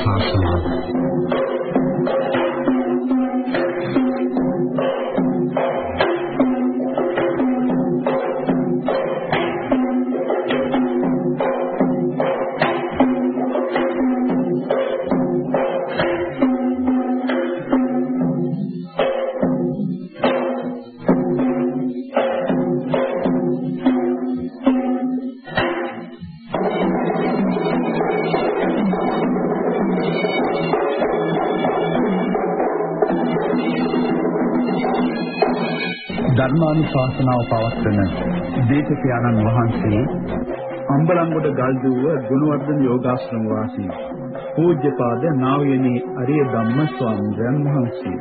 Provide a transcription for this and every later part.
ධර්මානුශාසනාව පවත්වන දේශක ආනන්ද වහන්සේ අම්බලන්ගොඩ ගල්දුව ගුණවර්ධන යෝගාශ්‍රම වාසී පූජ්‍යපාද නා වූ අරිය ධම්ම ස්වාමීන් වහන්සේ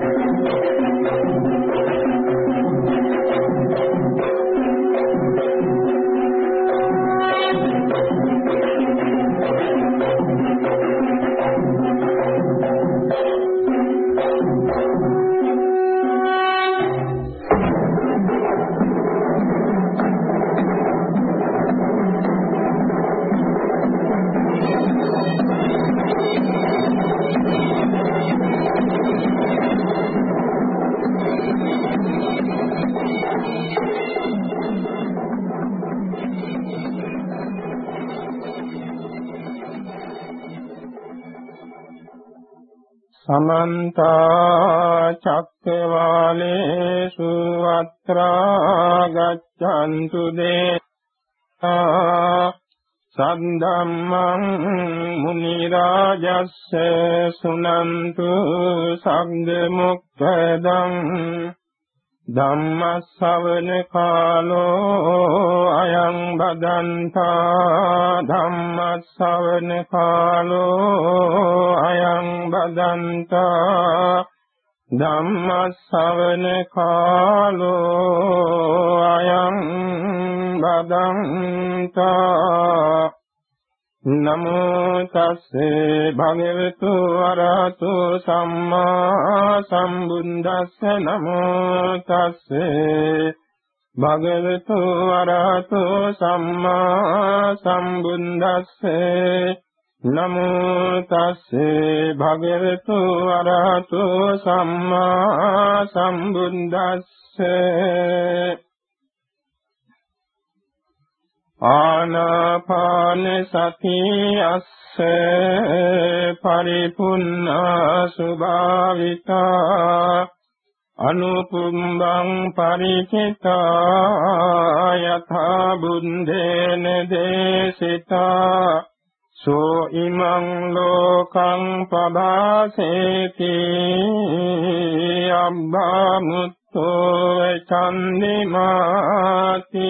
समन्त चक्रवालेषु अत्रा गच्छन्तु देवा सद्धम्मं मुनिराजस्य सुनन्तु सग्मुक्तदं ධම්මස්සවන කාලෝ අයං බදන්තා ධම්මස්සවන කාලෝ අයං බදන්තා ධම්මස්සවන කාලෝ අයං බදන්තා නමෝ තස්සේ භගවතු අරහතෝ සම්මා සම්බුද්දස්ස නමෝ තස්සේ භගවතු අරහතෝ සම්මා සම්බුද්දස්සේ නමෝ තස්සේ භගවතු අරහතෝ සම්මා සම්බුද්දස්සේ ආනාපාන සති අස්ස පරිපුන්නා සුභාවිතා අනුපුම්බං පරිචිතා යථා බුද්ධේන දේශිතා සෝ ඉමං ලෝකං පබාසේති අබ්බාමුත්තෝ චන්දිමාති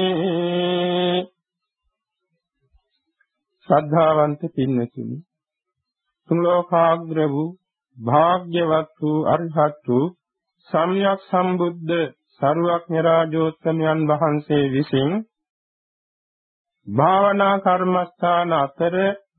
ශ්‍රද්ධාවන්ත පින්වතුනි තුන් ලෝකාග්‍ර වූ භාග්‍යවත් වූ අරිහත් වූ සම්්‍යක් සම්බුද්ධ සරුවක්ඥ රාජෝත්තමයන් වහන්සේ විසින් භාවනා කර්මස්ථාන අතර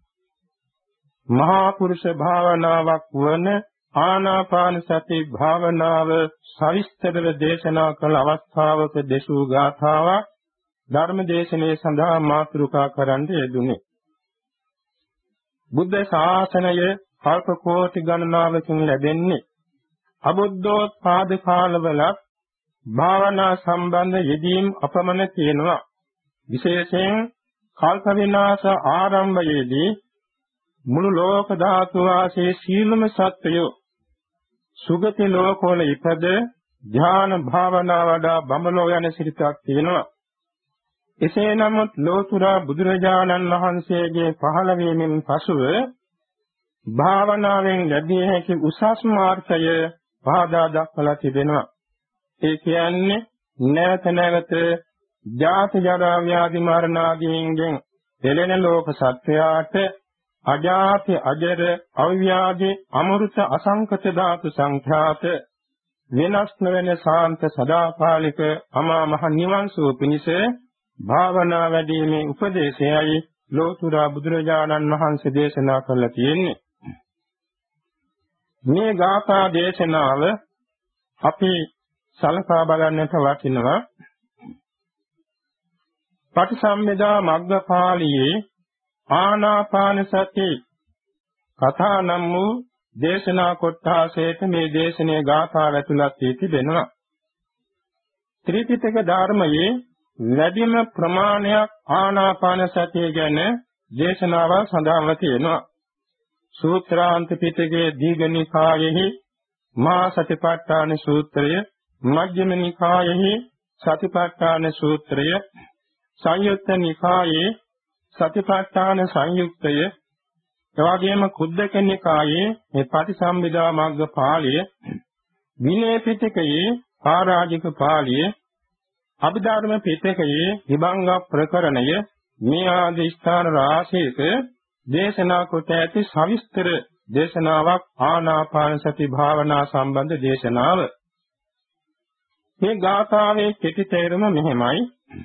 මහා පුරුෂ භාවනාවක් වන ආනාපාන සති භාවනාව සවිස්තරව දේශනා කළ අවස්ථාවක දෙසූ ගාථාවක් ධර්ම දේශනාවේ සඳහා මාතෘකා කරන්න යෙදුනේ. බුද්ධ ශාසනය කල්ප කෝටි ගණනාවකින් ලැබෙන්නේ අබුද්ධෝත්පාද කාලවලත් භාවනා සම්බන්ධ යෙදීම් අපමණ තියෙනවා. විශේෂයෙන් කල්ප විනාශ ආරම්භයේදී මුළු ලෝක ධාතු වාසී සීලම සත්වයෝ සුගති ලෝකවල ඉපද ධ්‍යාන භාවනා වඩා බඹලෝ යන සිරිතක් තියෙනවා. එසේ නමුත් ලෝතුරා බුදුරජාණන් වහන්සේගේ පහළ වීමෙන් පසුව භාවනාවෙන් ලැබිය හැකි උසස් මාර්ගය පහදා දක්වලා තිබෙනවා. ඒ කියන්නේ නැවත නැවත ජාති ජරා ව්‍යාධි මරණ ආදීන්ගෙන් පෙළෙන ලෝක සත්‍යයට අජාති අජර අව්‍යාධි අමෘත අසංකත ධාතු සංඛ්‍යාත වෙනස් නොවන ශාන්ත සදාකාලික අමා මහ නිවන් සුව පිණිස භාවනා වැඩිමේ උපදේශයයි ලෝතුරා බුදුරජාණන් වහන්සේ දේශනා කළා තියෙන්නේ. මේ ගාථා දේශනාව අපි සලකා බලන්නට වටිනවා. පටිසම්භිදා මග්ගපාළියේ ආනාපාන සති කථා නම් වූ දේශනා කොටසට මේ දේශනේ ගාථා ඇතුළත් වී තිබෙනවා. ත්‍රිපිටක ධර්මයේ වැඩිම ප්‍රමාණයක් ආනාපාන සතිය ගැන දේශනාවල් සඳහන්ව තියෙනවා. සූත්‍රාන්ත පිටකයේ දීඝනිකායෙහි මහා සතිපට්ඨාන සූත්‍රය, මජ්ක්‍ධිම නිකායෙහි සතිපට්ඨාන සූත්‍රය, සංයුත්ත නිකායේ සතිපට්ඨාන සංයුක්තය, එවැගේම කුද්දක නිකායේ මේ පටිසම්භිදා මග්ග පාළිය, විනය පිටකයේ පරාජික පාළිය, අභිධර්ම පිටකයේ විභංග ප්‍රකරණය මේ ආදී ස්ථාන රාශියක දේශනා කොට ඇති සවිස්තර දේශනාවක් ආනාපාන සති භාවනා සම්බන්ධ දේශනාව. මේ ගාථාවේ කෙටි තේරුම මෙහිමයි.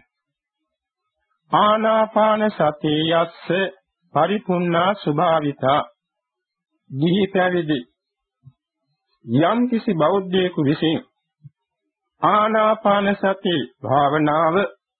ආනාපාන සතියස්ස පරිපූර්ණා ස්වභාවිතා. ගිහි පැවිදි යම් කිසි බෞද්ධයෙකු විසින් ආනාපාන සති භාවනාව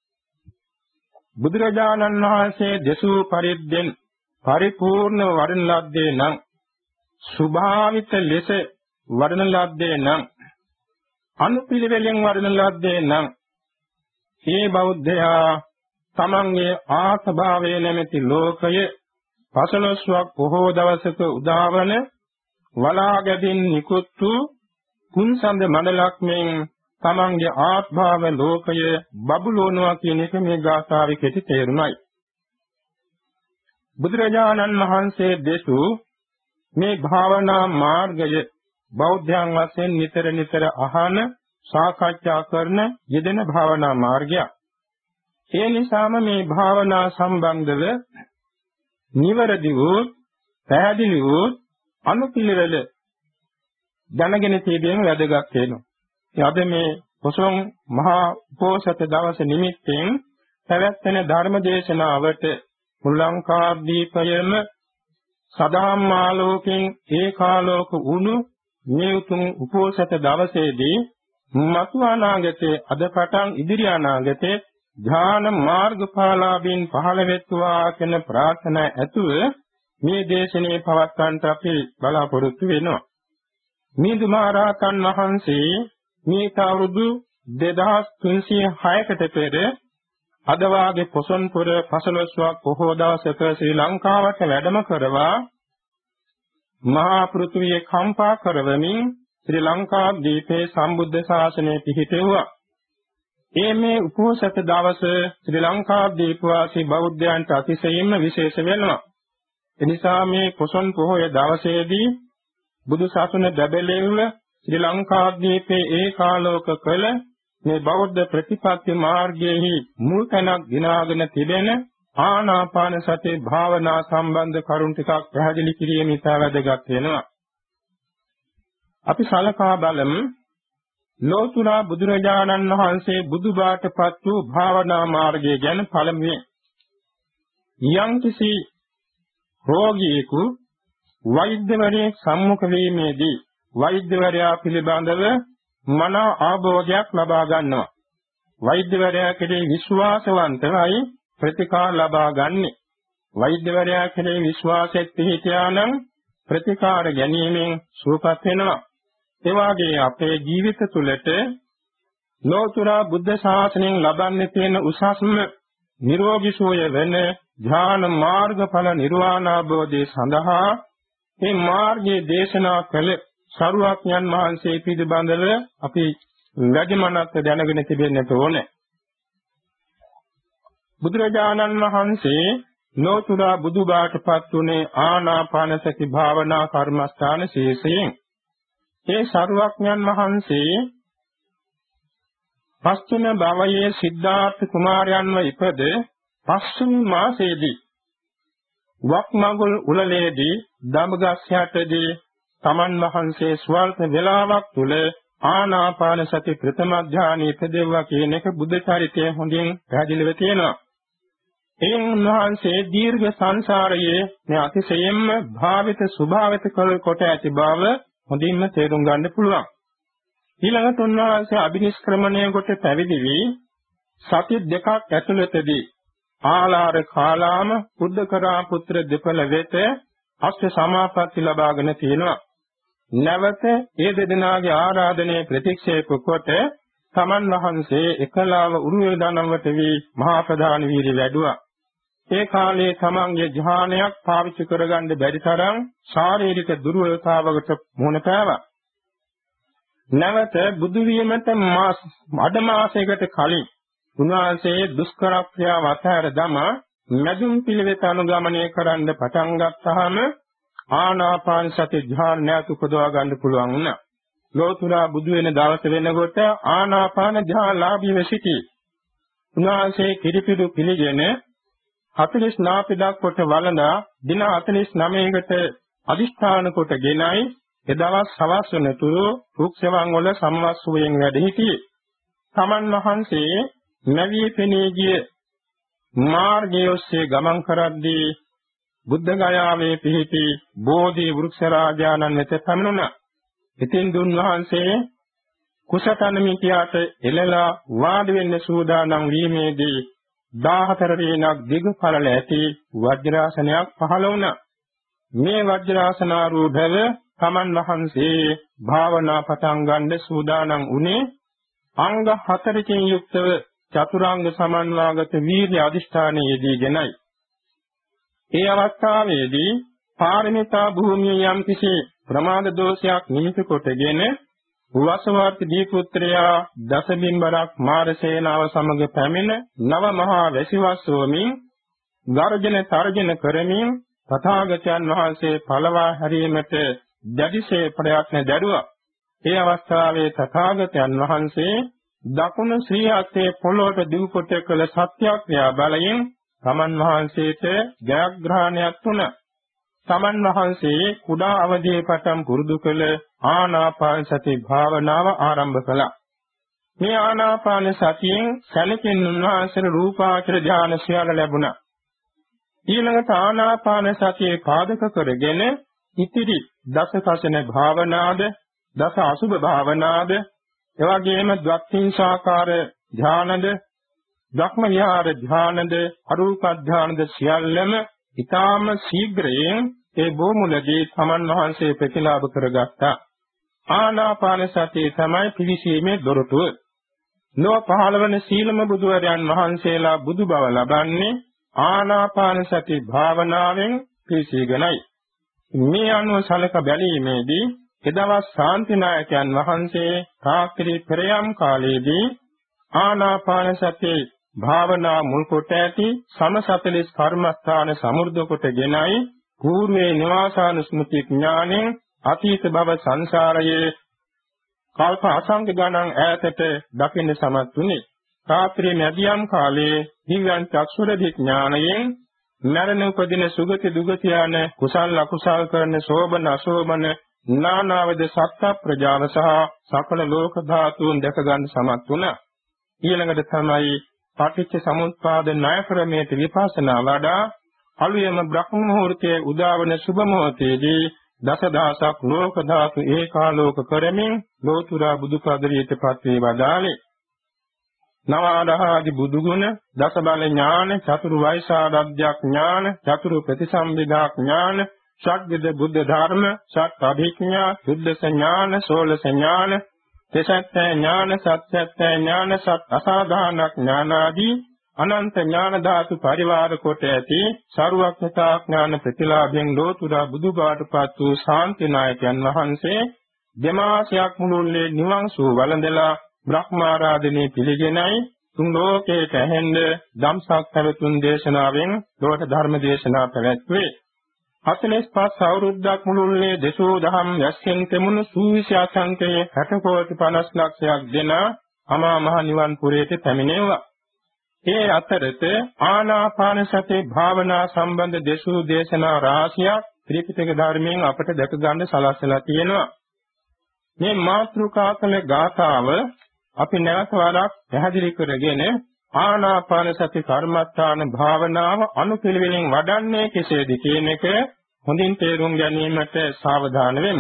බුදුරජාණන් වහන්සේ දෙසූ පරිද්දෙන් පරිපූර්ණ වඩන ලද්දේ නම්, ස්වභාවිත ලෙස වඩන ලද්දේ නම්, අනුපිළිවෙලෙන් වඩන ලද්දේ නම්, මේ බෞද්ධයා තමන්ගේ ආත්මභාවය නැමැති ලෝකය 15ක් බොහෝ දවසක උදාවන වලාගැදින් නිකුත් වූ කුන්සඳ මණ්ඩලක් මෙන් තමන්ගේ ආත්මභාව ලෝකය බබුලෝනවා කියන එක මේ ගාථාවේ කෙටි තේරුමයි. බුදුරජාණන් වහන්සේ දෙසූ මේ භාවනා මාර්ගය බෞද්ධයන් වශයෙන් නිතර අහන, සාකච්ඡා කරන යෙදෙන භාවනා මාර්ගයක්. ඒ නිසාම මේ භාවනා සම්බන්ධව නිවැරදි වූ, පැහැදිලි වූ අනුපිළිවෙල දැනගෙන තිබීම වැදගත් වෙනවා. අද මේ පොසොන් මහා උපෝසත දවස නිමිත්තෙන් පැවැත්වෙන ධර්ම දේශනාවට මුල් ලංකාදීපයම සදාම් ආලෝකෙන් ඒකාලෝක වුණු මේ උතුම් උපෝසත දවසේදී මතු අනාගතයේ අද පටන් ඉදිරි අනාගතයේ ධ්‍යාන මාර්ගඵලාභීන් පහළ වෙත්වා කියන ප්‍රාර්ථනා ඇතුව මේ දේශනේ පවත්වන්නට අපි බලාපොරොත්තු වෙනවා. මිහිඳු මහ රහතන් වහන්සේ මේ අවුරුදු 2306කට පෙර අද වාගේ පොසොන් පුර 15ක් බොහෝ දවසක ශ්‍රී ලංකාවට වැඩම කරවා මහා පෘථිවිය කම්පා කරවමින් ශ්‍රී ලංකා දීපේ සම්බුද්ධ ශාසනය පිහිටෙව්වා. මේ උපෝසත දවස ශ්‍රී ලංකා දීපවාසී බෞද්ධයන්ට අතිශයින්ම විශේෂ වෙනවා. එනිසා මේ පොසොන් පොහොය දවසේදී බුදු සසුන බැබලෙව්ව ශ්‍රී ලංකා දීපේ ඒකාලෝක කළ මේ බෞද්ධ ප්‍රතිපත්ති මාර්ගයේහි මුල් තැනක් දිනාගෙන තිබෙන ආනාපාන සති භාවනා සම්බන්ධ කරුණු ටිකක් පැහැදිලි කිරීම ඉතා වැදගත් වෙනවා. අපි සලකා බලමු ලෝතුරා බුදුරජාණන් වහන්සේ බුදුබාටපත් වූ භාවනා මාර්ගය ගැන. පළමුවෙන් යම්කිසි රෝගියෙකු වෛද්‍යවරයෙක් සම්මුඛ වීමේදී වෛද්‍යවරයා පිළිබඳව මනා අවබෝධයක් ලබා ගන්නවා. වෛද්‍යවරයා කෙරෙහි විශ්වාසවන්තවයි ප්‍රතිකාර ලබා ගන්නෙ. වෛද්‍යවරයා කෙරෙහි විශ්වාසයක් පිහිටියා නම් ප්‍රතිකාර ගැනීමෙන් සුවපත් වෙනවා. ඒ වාගේ අපේ ජීවිත තුළට ලෝතුරා බුද්ධ ශාසනයෙන් ලබන්නේ තියෙන උසස්ම නිරෝගී සුවය වෙන ධ්‍යාන මාර්ගඵල නිර්වාණ අවබෝධය සඳහා මේ මාර්ගයේ දේශනා කළ සරුවක්ඥන් වහන්සේ පිළිබඳව අපි වැඩිමනක් දැනගෙන තිබෙන්නට ඕනේ. බුදුරජාණන් වහන්සේ ලෝතුරා බුදුබාටපත් උනේ ආනාපාන සති භාවනා කර්මස්ථාන ශීර්ෂයෙන්. ඒ සරුවක්ඥන් වහන්සේ පස්චිම භවයේ සිද්ධාර්ථ කුමාරයන්ව ඉපද පස්වෙනි මාසයේදී වක්මගුල් උළලේදී දඹගස් යටදී තමන් වහන්සේ ස්වල්ප වේලාවක් තුල ආනාපාන සති ප්‍රථම ධානය ඉපදෙව්වා කියන එක බුද්ධ චරිතයේ හොඳින් පැහැදිලිව තියෙනවා. එයින් උන්වහන්සේ දීර්ඝ සංසාරයේ මේ අතිශයින්ම භාවිත ස්වභාවිත කොට ඇති බව හොඳින්ම තේරුම් ගන්න පුළුවන්. ඊළඟට උන්වහන්සේ අභිනිෂ්ක්‍රමණය කොට පැවිදි වී සති දෙකක් ඇතුළතදී ආලාර කාලාම පුද්දකරා පුත්‍ර දෙපළ වෙත අෂ්ඨ සමාපatti ලබාගෙන තියෙනවා. නැවත ඒ දෙදෙනාගේ ආරාධනය ප්‍රතික්ෂේප කොට තමන් වහන්සේ එකලාව උරුවේදානම්වට වී මහා ප්‍රධාන වීර්ය වැඩුවා. ඒ කාලේ තමන්ගේ ධ්‍යානයක් පාවිච්චි කරගන්න බැරි තරම් ශාරීරික දුර්වලතාවකට මුහුණ පෑවා. නැවත බුදු වීමට අඩ මාසයකට කලින් උන්වහන්සේ දුෂ්කර ක්‍රියාව අතහැර දමා මැදුම් පිළිවෙත අනුගමනය කරන්න පටන් ගත්තාම ආනාපාන සති ධ්‍යාන නැවත උපදවා ගන්න පුළුවන් වුණා. ලෝතුරා බුදු වෙන දවස වෙනකොට ආනාපාන ධ්‍යානලාභීව සිටී. උන්වහන්සේ කිරිපිඩු පිළිගෙන 40 නාපිඩක් කොට වළඳා දින 49කට අදිෂ්ඨාන කොටගෙනයි එදවස් සවස් වනතුරු රුක්සෙවන් වල සම්වස්සුයෙන් වැඩ සිටියේ. තමන් වහන්සේ නැවී පෙනී ගිය මාර්ගයේ ඔස්සේ ගමන් කරද්දී බුද්ධ ගයාවේ පිහිටි බෝධි වෘක්ෂ රාජානන් වෙත පැමිණුණා. ඉතින් දුන් වහන්සේ කුසතන මිටියට එළලා වාඩි වෙන්න සූදානම් වීමේදී 14 රේණක් දිග පළල ඇති වජ්‍රාසනයක් පහළ වුණා. මේ වජ්‍රාසනාරූඪව තමන් වහන්සේ භාවනා පටන් ගන්න සූදානම් වුණේ අංග 4කින් යුක්තව චතුරාංග සමන්වාගත වීර්ය අධිෂ්ඨානයේදීගෙනයි. ඒ අවස්ථාවේදී පාරමිතා භූමියේ යම් කිසි ප්‍රමාද දෝෂයක් නිමිති කොටගෙන වසවාර්ති දීපුත්‍රයා දසබිම්බරක් මාරසේනාව සමග පැමිණ නව මහා වැසිවස්සෝමින් ගර්ජන තර්ජන කරමින් තථාගතයන් වහන්සේ පළවා හැරීමට දැඩිසේ ප්‍රයත්න දැරුවා. ඒ අවස්ථාවේ තථාගතයන් වහන්සේ දකුණු ශ්‍රී හස්තයේ පොළොවට දීපොට කළ සත්‍යක්‍රියා බලයෙන් තමන් වහන්සේට ජයග්‍රහණයක් වුණා. තමන් වහන්සේ කුඩා අවදියේ පටන් පුරුදු කළ ආනාපාන සති භාවනාව ආරම්භ කළා. මේ ආනාපාන සතියෙන් සැලකෙන උන්වහන්සේට රූපාචර ධානය සියල්ල ලැබුණා. ඊළඟට ආනාපාන සතියේ පාදක කරගෙන ඉතිරි දස කසන භාවනාද, දස අසුභ භාවනාද, එවැගේම ද්වක්ඛින්සාකාර ධානද, ධක්ම විහාර ධානද, අරූප ධානද සියල්ලම ඊටාම ශීඝ්‍රයෙන් ඒ බොමුලදී තමන් වහන්සේ ප්‍රතිලාභ කරගත්තා. ආනාපාන සතිය තමයි පිවිසීමේ දොරටුව. ලෝ 15 වන සීලම බුදුවරයන් වහන්සේලා බුදු බව ලබන්නේ ආනාපාන සති භාවනාවෙන් පිවිසීගෙනයි. මේ අනුව සලක බැලීමේදී එදවස් ශාන්තිනායකයන් වහන්සේ රාත්‍රී පෙරයම් කාලයේදී ආනාපාන සති භාවනා මුල් කොට ඇති සම 40 කර්මස්ථාන සමුර්ධ කොටගෙනයි పూర్වේ නිවාසානුස්මෘති ඥාණයෙන් අතීත භව සංසාරයේ කල්ප අසංඛ ගණන් ඈතට දකින්න සමත් වුණේ. රාත්‍රී මැදියම් කාලයේ දිව්‍යං චක්ෂුරදි ඥාණයෙන් නරණ උපදින සුගති දුගති යන කුසල් අකුසල් කරන සෝබන අසෝබන නානාවද සත්‍ය ප්‍රජාව සහ සකල ලෝක ධාතුන් දැක ගන්න සමත් වුණා. ඊළඟට තමයි පටිච්ච සමුප්පාද ණය ක්‍රමයේ විපස්සනා වඩා අලුයම බ්‍රහ්ම මුහූර්තයේ උදාවන සුබ මොහොතේදී දසදහසක් ලෝක ධාතු ඒකාලෝක කරමින් ලෝතුරා බුදු පදරියටපත් වේ වදාළේ. නවාදහාදි බුදු ගුණ, දස බල ඥාන, චතුරු වෛසාරද්්‍යක් ඥාන, චතුරු ප්‍රතිසම්විදා ඥාන, ෂඩ්විද බුද්ධ ධර්ම, ෂට් අභිඥා, සුද්ධ ඥාන, සෝලස ඥාන, තෙසත්ත්‍ය ඥාන, සත්‍යත්‍ය ඥාන, සත් අසාධාන ඥාන ආදී අනන්ත ඥාන ධාතු පරිවාර කොට ඇති සරුවක්ඥතා ඥාන ප්‍රතිලාභයෙන් ලෝතුරා බුදුබාටපත් වූ ශාන්තිනායකයන් වහන්සේ දෙමාසයක් මුළුල්ලේ නිවන් සුව වළඳලා බ්‍රහ්මාරාධනේ පිළිගෙනයි තුන් ලෝකයට ඇහෙන්න ධම්සක් පැවතුම් දේශනාවෙන් ලෝක ධර්ම දේශනා පැවැත්වේ. 45 අවුරුද්දක් මුළුල්ලේ දසෝ දහම් යස්යෙන් තෙමුණු සූවිසි අසංකේ 60 කෝටි 50 ලක්ෂයක් දෙන අමා මහ නිවන් පුරයට පැමිණෙව්වා. ඒ අතරත ආනාපාන සති භාවනා සම්බන්ධ දසෝ දේශනා රාශියක් ත්‍රිපිටක ධර්මයෙන් අපට දැක ගන්න සලස්සලා තියෙනවා. මේ මාතෘකා කළ ගාථාව අපි නැවත වරක් පැහැදිලි කරගෙන ආනාපාන සති කර්මස්ථාන භාවනාව අනුපිළිවෙලින් වඩන්නේ කෙසේද කියන එක හොඳින් තේරුම් ගැනීමට සාවධාන වෙමු.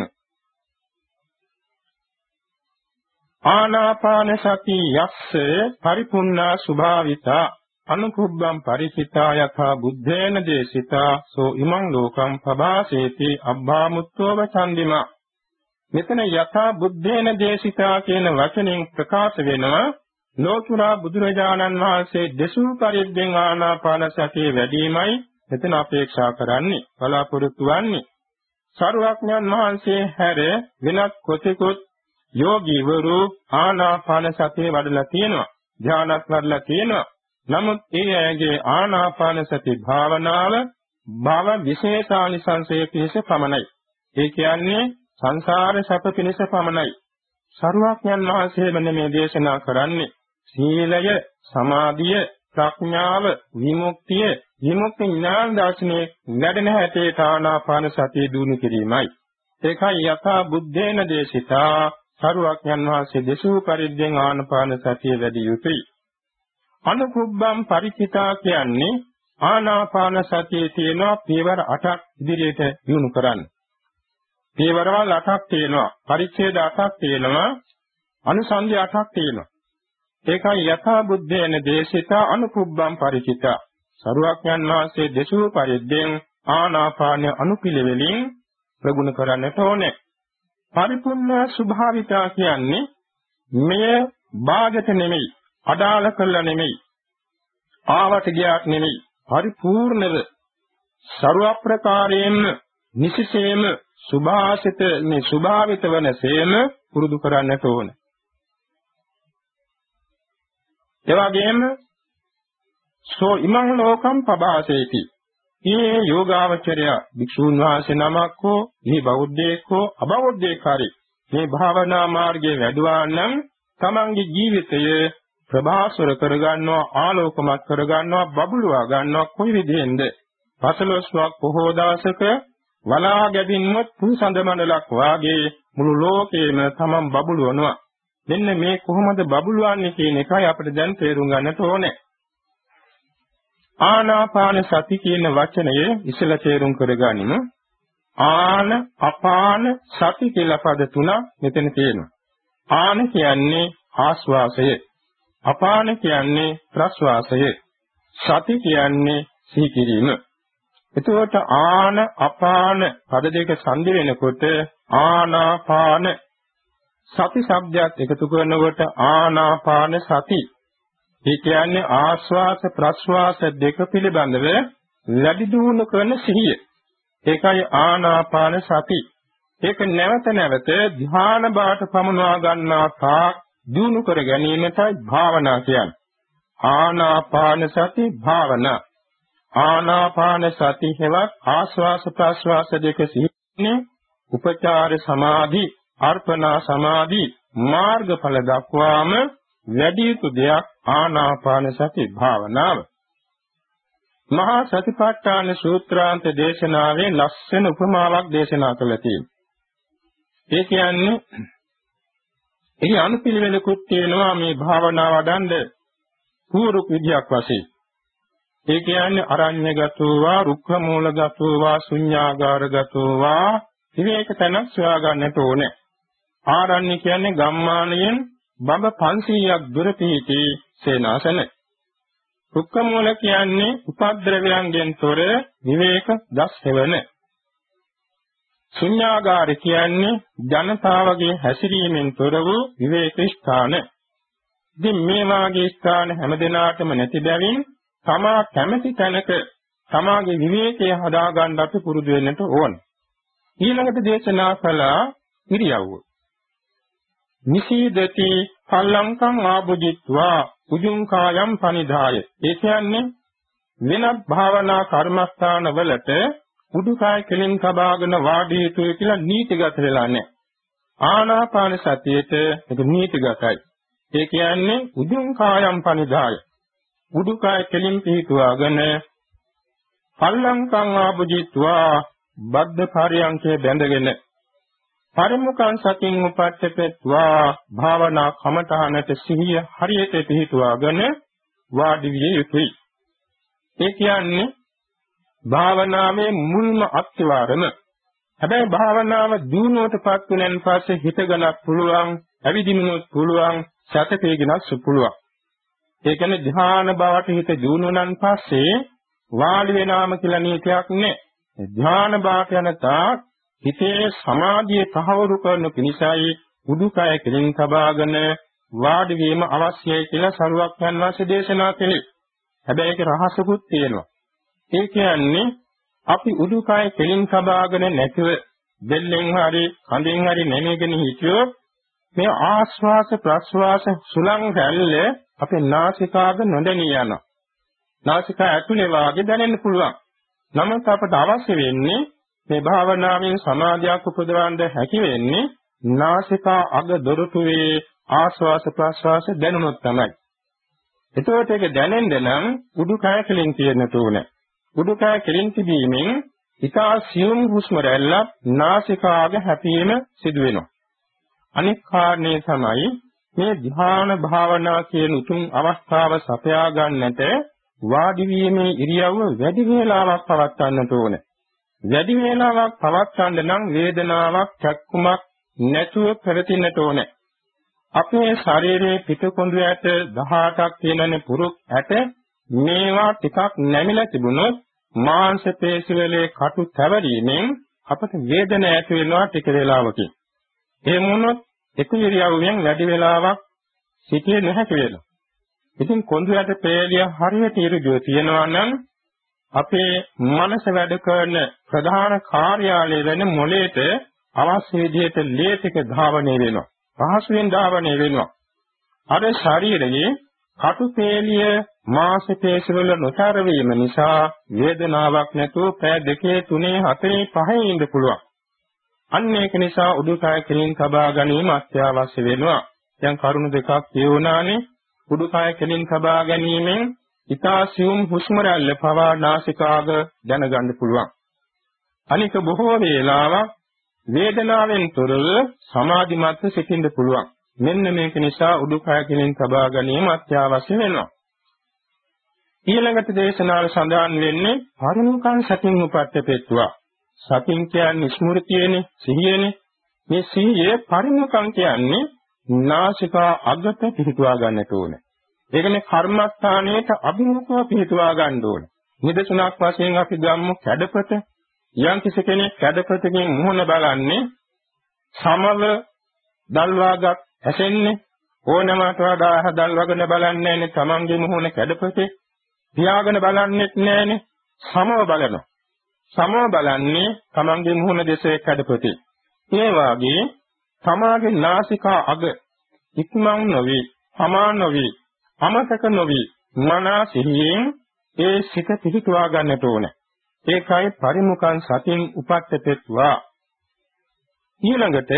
ආනාපාන සති යස්ස පරිපූර්ණා සුභාවිතා අනුකුබ්බම් පරිචිතා යථා බුද්ධේන දේශිතා සෝ ඉමං ලෝකං පබාසේති අබ්බාමුත්තෝව චන්දිමා. මෙතන යථා බුද්ධේන දේශිතා කියන වචනෙන් ප්‍රකාශ වෙනවා ලෝතුරා බුදුරජාණන් වහන්සේ දෙසූ පරිද්දෙන් ආනාපාන සතිය වැඩිමයි මෙතන අපේක්ෂා කරන්නේ බලාපොරොත්තු වෙන්නේ. සරුවක්ඥන් වහන්සේ හැර වෙනත් කොතෙකුත් යෝගීවරු ආනාපාන සතිය වඩලා තියෙනවා. ධ්‍යානත් වඩලා තියෙනවා. නමුත් ඒ අයගේ ආනාපාන සති භාවනාව භව විශේෂානිසංසය පිණිස පමණයි. ඒ කියන්නේ සංසාර සැප පිණිස පමණයි. සරුවක්ඥන් වහන්සේ මේ දේශනා කරන්නේ සීලය, සමාධිය, ප්‍රඥාව, විමුක්තිය, විමුක්ති ඥාන දර්ශනයේ වැඩෙන හැටේ ආනාපාන සතිය දිනු කිරීමයි. ඒකයි යථා බුද්ධේන දේශිතා සරුවක්ඥන් වහන්සේ දෙසූ පරිද්දෙන් ආනාපාන සතිය වැඩි යුතුයි. අනුකුබ්බම් පරිචිතා කියන්නේ ආනාපාන සතියේ තියෙන පියවර 8ක් ඉදිරියට දිනු කරන්න. පියවරවල් 8ක් තියෙනවා. පරිච්ඡේද 8ක් තියෙනවා. අනුසන්ධි 8ක් තියෙනවා. ඒකයි යථා බුද්ධේන දේශිතා අනුකුබ්බම් පරිචිතා. සරුවක්ඥන් වහන්සේ දෙසූ පරිද්දෙන් ආනාපාන අනුපිළිවෙලින් ප්‍රගුණ කරන්නට ඕනේ. පරිපූර්ණ ස්වභාවිතා කියන්නේ මෙය බාගට නෙමෙයි, අඩාල කරලා නෙමෙයි, ආවට ගියාක් නෙමෙයි, පරිපූර්ණව ਸਰව ප්‍රකාරයෙන්ම නිසිසේම සුභාසිත මේ ස්වභාවිත වනසේම පුරුදු කරන්නට ඕන. එවැගේම සෝ ඉමං ලෝකම් පබාසේති. මේ යෝගාවචරය භික්ෂුන් වහන්සේ නමක් හෝ මේ බෞද්ධයෙක් හෝ අබෞද්ධයෙක් හරි මේ භාවනා මාර්ගයේ වැඩුවා නම් තමන්ගේ ජීවිතය ප්‍රභාස්වර කරගන්නවා, ආලෝකමත් කරගන්නවා, බබළුවා ගන්නවා. කොයි විදිහෙන්ද? පසළොස්වක් පොහෝ දවසක වලා ගැදින්වත් පුසඳ මණ්ඩලක් වාගේ මුළු ලෝකේම තමන් බබළුවනවා. මෙන්න මේ කොහොමද බබළුවන්නේ කියන එකයි අපිට දැන් තේරුම් ගන්නට ඕනේ. ආනාපාන සති කියන වචනය ඉස්සෙල්ලා තේරුම් කරගනිමු. ආන, අපාන, සති කියලා පද තුනක් මෙතන තියෙනවා. ආන කියන්නේ ආස්වාසය, අපාන කියන්නේ ප්‍රස්වාසය, සති කියන්නේ සිහි කිරීම. එතකොට ආන, අපාන පද දෙක සංදි වෙනකොට ආනාපාන, සති શબ્දයක් එකතු කරනකොට ආනාපාන සති. ඒ කියන්නේ ආස්වාස ප්‍රස්වාස දෙක පිළිබඳව වැඩි දියුණු කරන සිහිය. ඒකයි ආනාපාන සති. ඒක නැවත නැවත ධ්‍යාන බාට පමුණවා ගන්නා තාක් දියුණු කර ගැනීමටයි භාවනා කියන්නේ. ආනාපාන සති භාවනා. ආනාපාන සති හෙවත් ආස්වාස ප්‍රස්වාස දෙක සිහිනේ උපචාර සමාධි, අර්පණා සමාධි මාර්ගඵල දක්වාම වැඩි යුතු දෙයක් ආනාපාන සති භාවනාව. මහා සතිපට්ඨාන සූත්‍රාන්ත දේශනාවේ ලස්සන උපමාවක් දේශනා කළා තියෙනවා. ඒ කියන්නේ එහි අනුපිළිවෙලකුත් තියෙනවා මේ භාවනාව වඩන්න පූර්ව විද්‍යාවක් වශයෙන්. ඒ කියන්නේ අරඤ්‍යගතෝවා, රුක්ඛමූලගතෝවා, ශුඤ්ඤාගාරගතෝවා විවේක තැනක් සොයා ගන්නට ඕනේ. ආරණ්‍ය කියන්නේ ගම්මානයෙන් බඹ 500ක් දුර පිහිටි සේනාසන. රුක්ඛමූල කියන්නේ උපද්‍රවයන්ගෙන් තොර විවේක දස් හේවන. ශුඤ්ඤාගාර කියන්නේ ජනතාවගේ හැසිරීමෙන් තොර වූ විවේක ස්ථාන. ඉතින් මේ වාගේ ස්ථාන හැමදෙනාටම නැති බැවින් තමා කැමැති තැනක තමාගේ විවේකය හදාගන්න අපි පුරුදු වෙන්නට ඕන. ඊළඟට දේශනා කළා ඉරියව්ව. නිසීදති පල්ලංකං ආභුජිත්වා උජුං කායම් පනිදාය. ඒ කියන්නේ වෙනත් භාවනා කර්මස්ථාන වලට උඩුකය කෙලින් තබාගෙන වාඩි යුතුයි කියලා නීතිගත වෙලා නැහැ. ආනාපාන සතියේට ඒක නීතිගතයි. ඒ කියන්නේ උජුං කායම් පනිදාය. උඩුකය කෙලින් පිහිටුවාගෙන පල්ලංකං ආභුජිත්වා බද්ධ පරියංකේ බැඳගෙන පරිමුඛං සතින් උපට්ඨපෙත්වා භාවනා කමඨානට සිහිය හරියට පිහිටුවාගෙන වාඩි විය යුතුයි. ඒ කියන්නේ භාවනාවේ මුල්ම අත්වාරම. හැබැයි භාවනාව දියුණුවටපත් වෙනන් පස්සේ හිතගලක් පුළුවන්, ඇවිදින්නත් පුළුවන්, සතපේගෙනත් පුළුවන්. ඒ කියන්නේ ධ්‍යාන බවට හිත දියුණුනන් පස්සේ වාඩි වෙනාම කියලා නීතියක් නැහැ. ධ්‍යාන බවට යන තාක් හිතේ සමාධිය තහවුරු කරන පිණිසයි උඩුකය කෙලින් තබාගෙන වාඩි වීම අවශ්‍යයි කියලා සරුවක්යන් වහන්සේ දේශනා කළේ. හැබැයි ඒක රහසකුත් තියෙනවා. ඒ කියන්නේ අපි උඩුකය කෙලින් තබාගෙන නැතුව දෙල්ලෙන් හරි කඳෙන් හරි නැමෙගෙන හිටියොත් මේ ආශ්වාස ප්‍රශ්වාස සුලං රැල්ල අපේ නාසිකාග නොදැනී යනවා. නාසිකා ඇතුලේ වාගේ දැනෙන්න පුළුවන්. නමුත් අපට අවශ්‍ය වෙන්නේ මේ භාවනාවෙන් සමාධියක් උපදවන්න හැකි වෙන්නේ නාසිකා අග දොරටුවේ ආශ්වාස ප්‍රශ්වාස දැනුනොත් තමයි. එතකොට ඒක දැනෙන්න නම් උඩුකය කෙලින් තියෙන්න ඕනේ. උඩුකය කෙලින් තිබීමෙන් ඉතා සියුම් හුස්ම රැල්ලක් නාසිකාග හැපීම සිදු වෙනවා. අනෙක් කාරණේ තමයි මේ ධ්‍යාන භාවනා කියන උතුම් අවස්ථාව සපයා ගන්නට වාඩි වීමේ ඉරියව්ව වැඩි වේලාවක් පවත්වන්නට ඕනේ. වැඩි වේලාවක් පවත්වන්න නම් වේදනාවක් චක්කුමක් නැතුව පෙරතින්නට ඕනේ. අපේ ශරීරයේ පිටකොඳු ඇට 18ක් තියෙනනේ පුරුක් ඇට මේවා ටිකක් නැමිලා තිබුණොත් මාංශ පේශිවලේ කටු තැවරීමෙන් අපට වේදන ඇති වෙනවා ටික වේලාවකින්. ඒ මොනොත් එක ඉරියව්වෙන් වැඩි වේලාවක් සිටියේ නැහැ කියලා. ඉතින් කොඳු ඇට පේලිය හරියට ඉරිදුව තියෙනවා නම් අපේ මනස වැඩ කරන ප්‍රධාන කාර්යාලය වෙන මොළයට අවශ්‍ය විදිහට ලේ ටික ධාවනය වෙනවා. පහසුවෙන් ධාවනය වෙනවා. අර ශරීරයේ කටු පේලිය මාංශ පේශිවල නොතර වීම නිසා වේදනාවක් නැතුව පැය 2, 3, 4, 5 ඉඳ පුළුවන්. අන්න ඒක නිසා උඩුකය කෙලින් තබා ගැනීම අත්‍යවශ්‍ය වෙනවා. දැන් කරුණු දෙකක් කියවුණානේ. උඩුකය කෙලින් තබා ගැනීමෙන් ඊතා සියුම් හුස්ම රැල්ල පවා නාසිකාග දැනගන්න පුළුවන්. අනික බොහෝ වේලාවක් වේදනාවෙන් තොරව සමාධිමත්ව සිටින්න පුළුවන්. මෙන්න මේක නිසා උඩුකය කෙලින් තබා ගැනීම අත්‍යවශ්‍ය වෙනවා. ඊළඟට දේශනාව සඳහන් වෙන්නේ පරිමුඛං සතින් උපට්ඨපෙත්වා. සතින් කියන්නේ ස්මෘතියනේ, සිහියනේ. මේ සිහියේ පරිමුඛං කියන්නේ නාසිකා අගට පිහිටුවා ගන්නට ඕනේ. ඒකනේ කර්මස්ථානයේට අභිමුඛව පිහිටුවා ගන්න ඕනේ. නිදසුනක් වශයෙන් අපි ගම්මු කැඩපත. යම් කෙනෙක් කැඩපතකින් මුහුණ බලන්නේ සමව දල්වාගත් ඇසෙන්නේ ඕනමකට වඩා හදල්වගෙන බලන්නේ නැනේ තමන්ගේ මුහුණ කැඩපතේ. පියාගෙන බලන්නෙත් නැනේ සමව බලනවා. සමව බලන්නේ තමන්ගේ මුහුණ දෙසේ කැඩපතේ. ඒ වාගේ තමාගේ නාසිකා අග ඉක්මන් නොවේ, සමාන නොවේ, අමතක නොවේ මනස සිහියෙන් ඒ සිත පිහිටුවා ගන්නට ඕනේ. ඒකයි පරිමුඛං සතින් උපට්ඨපෙත්වා. ඊළඟට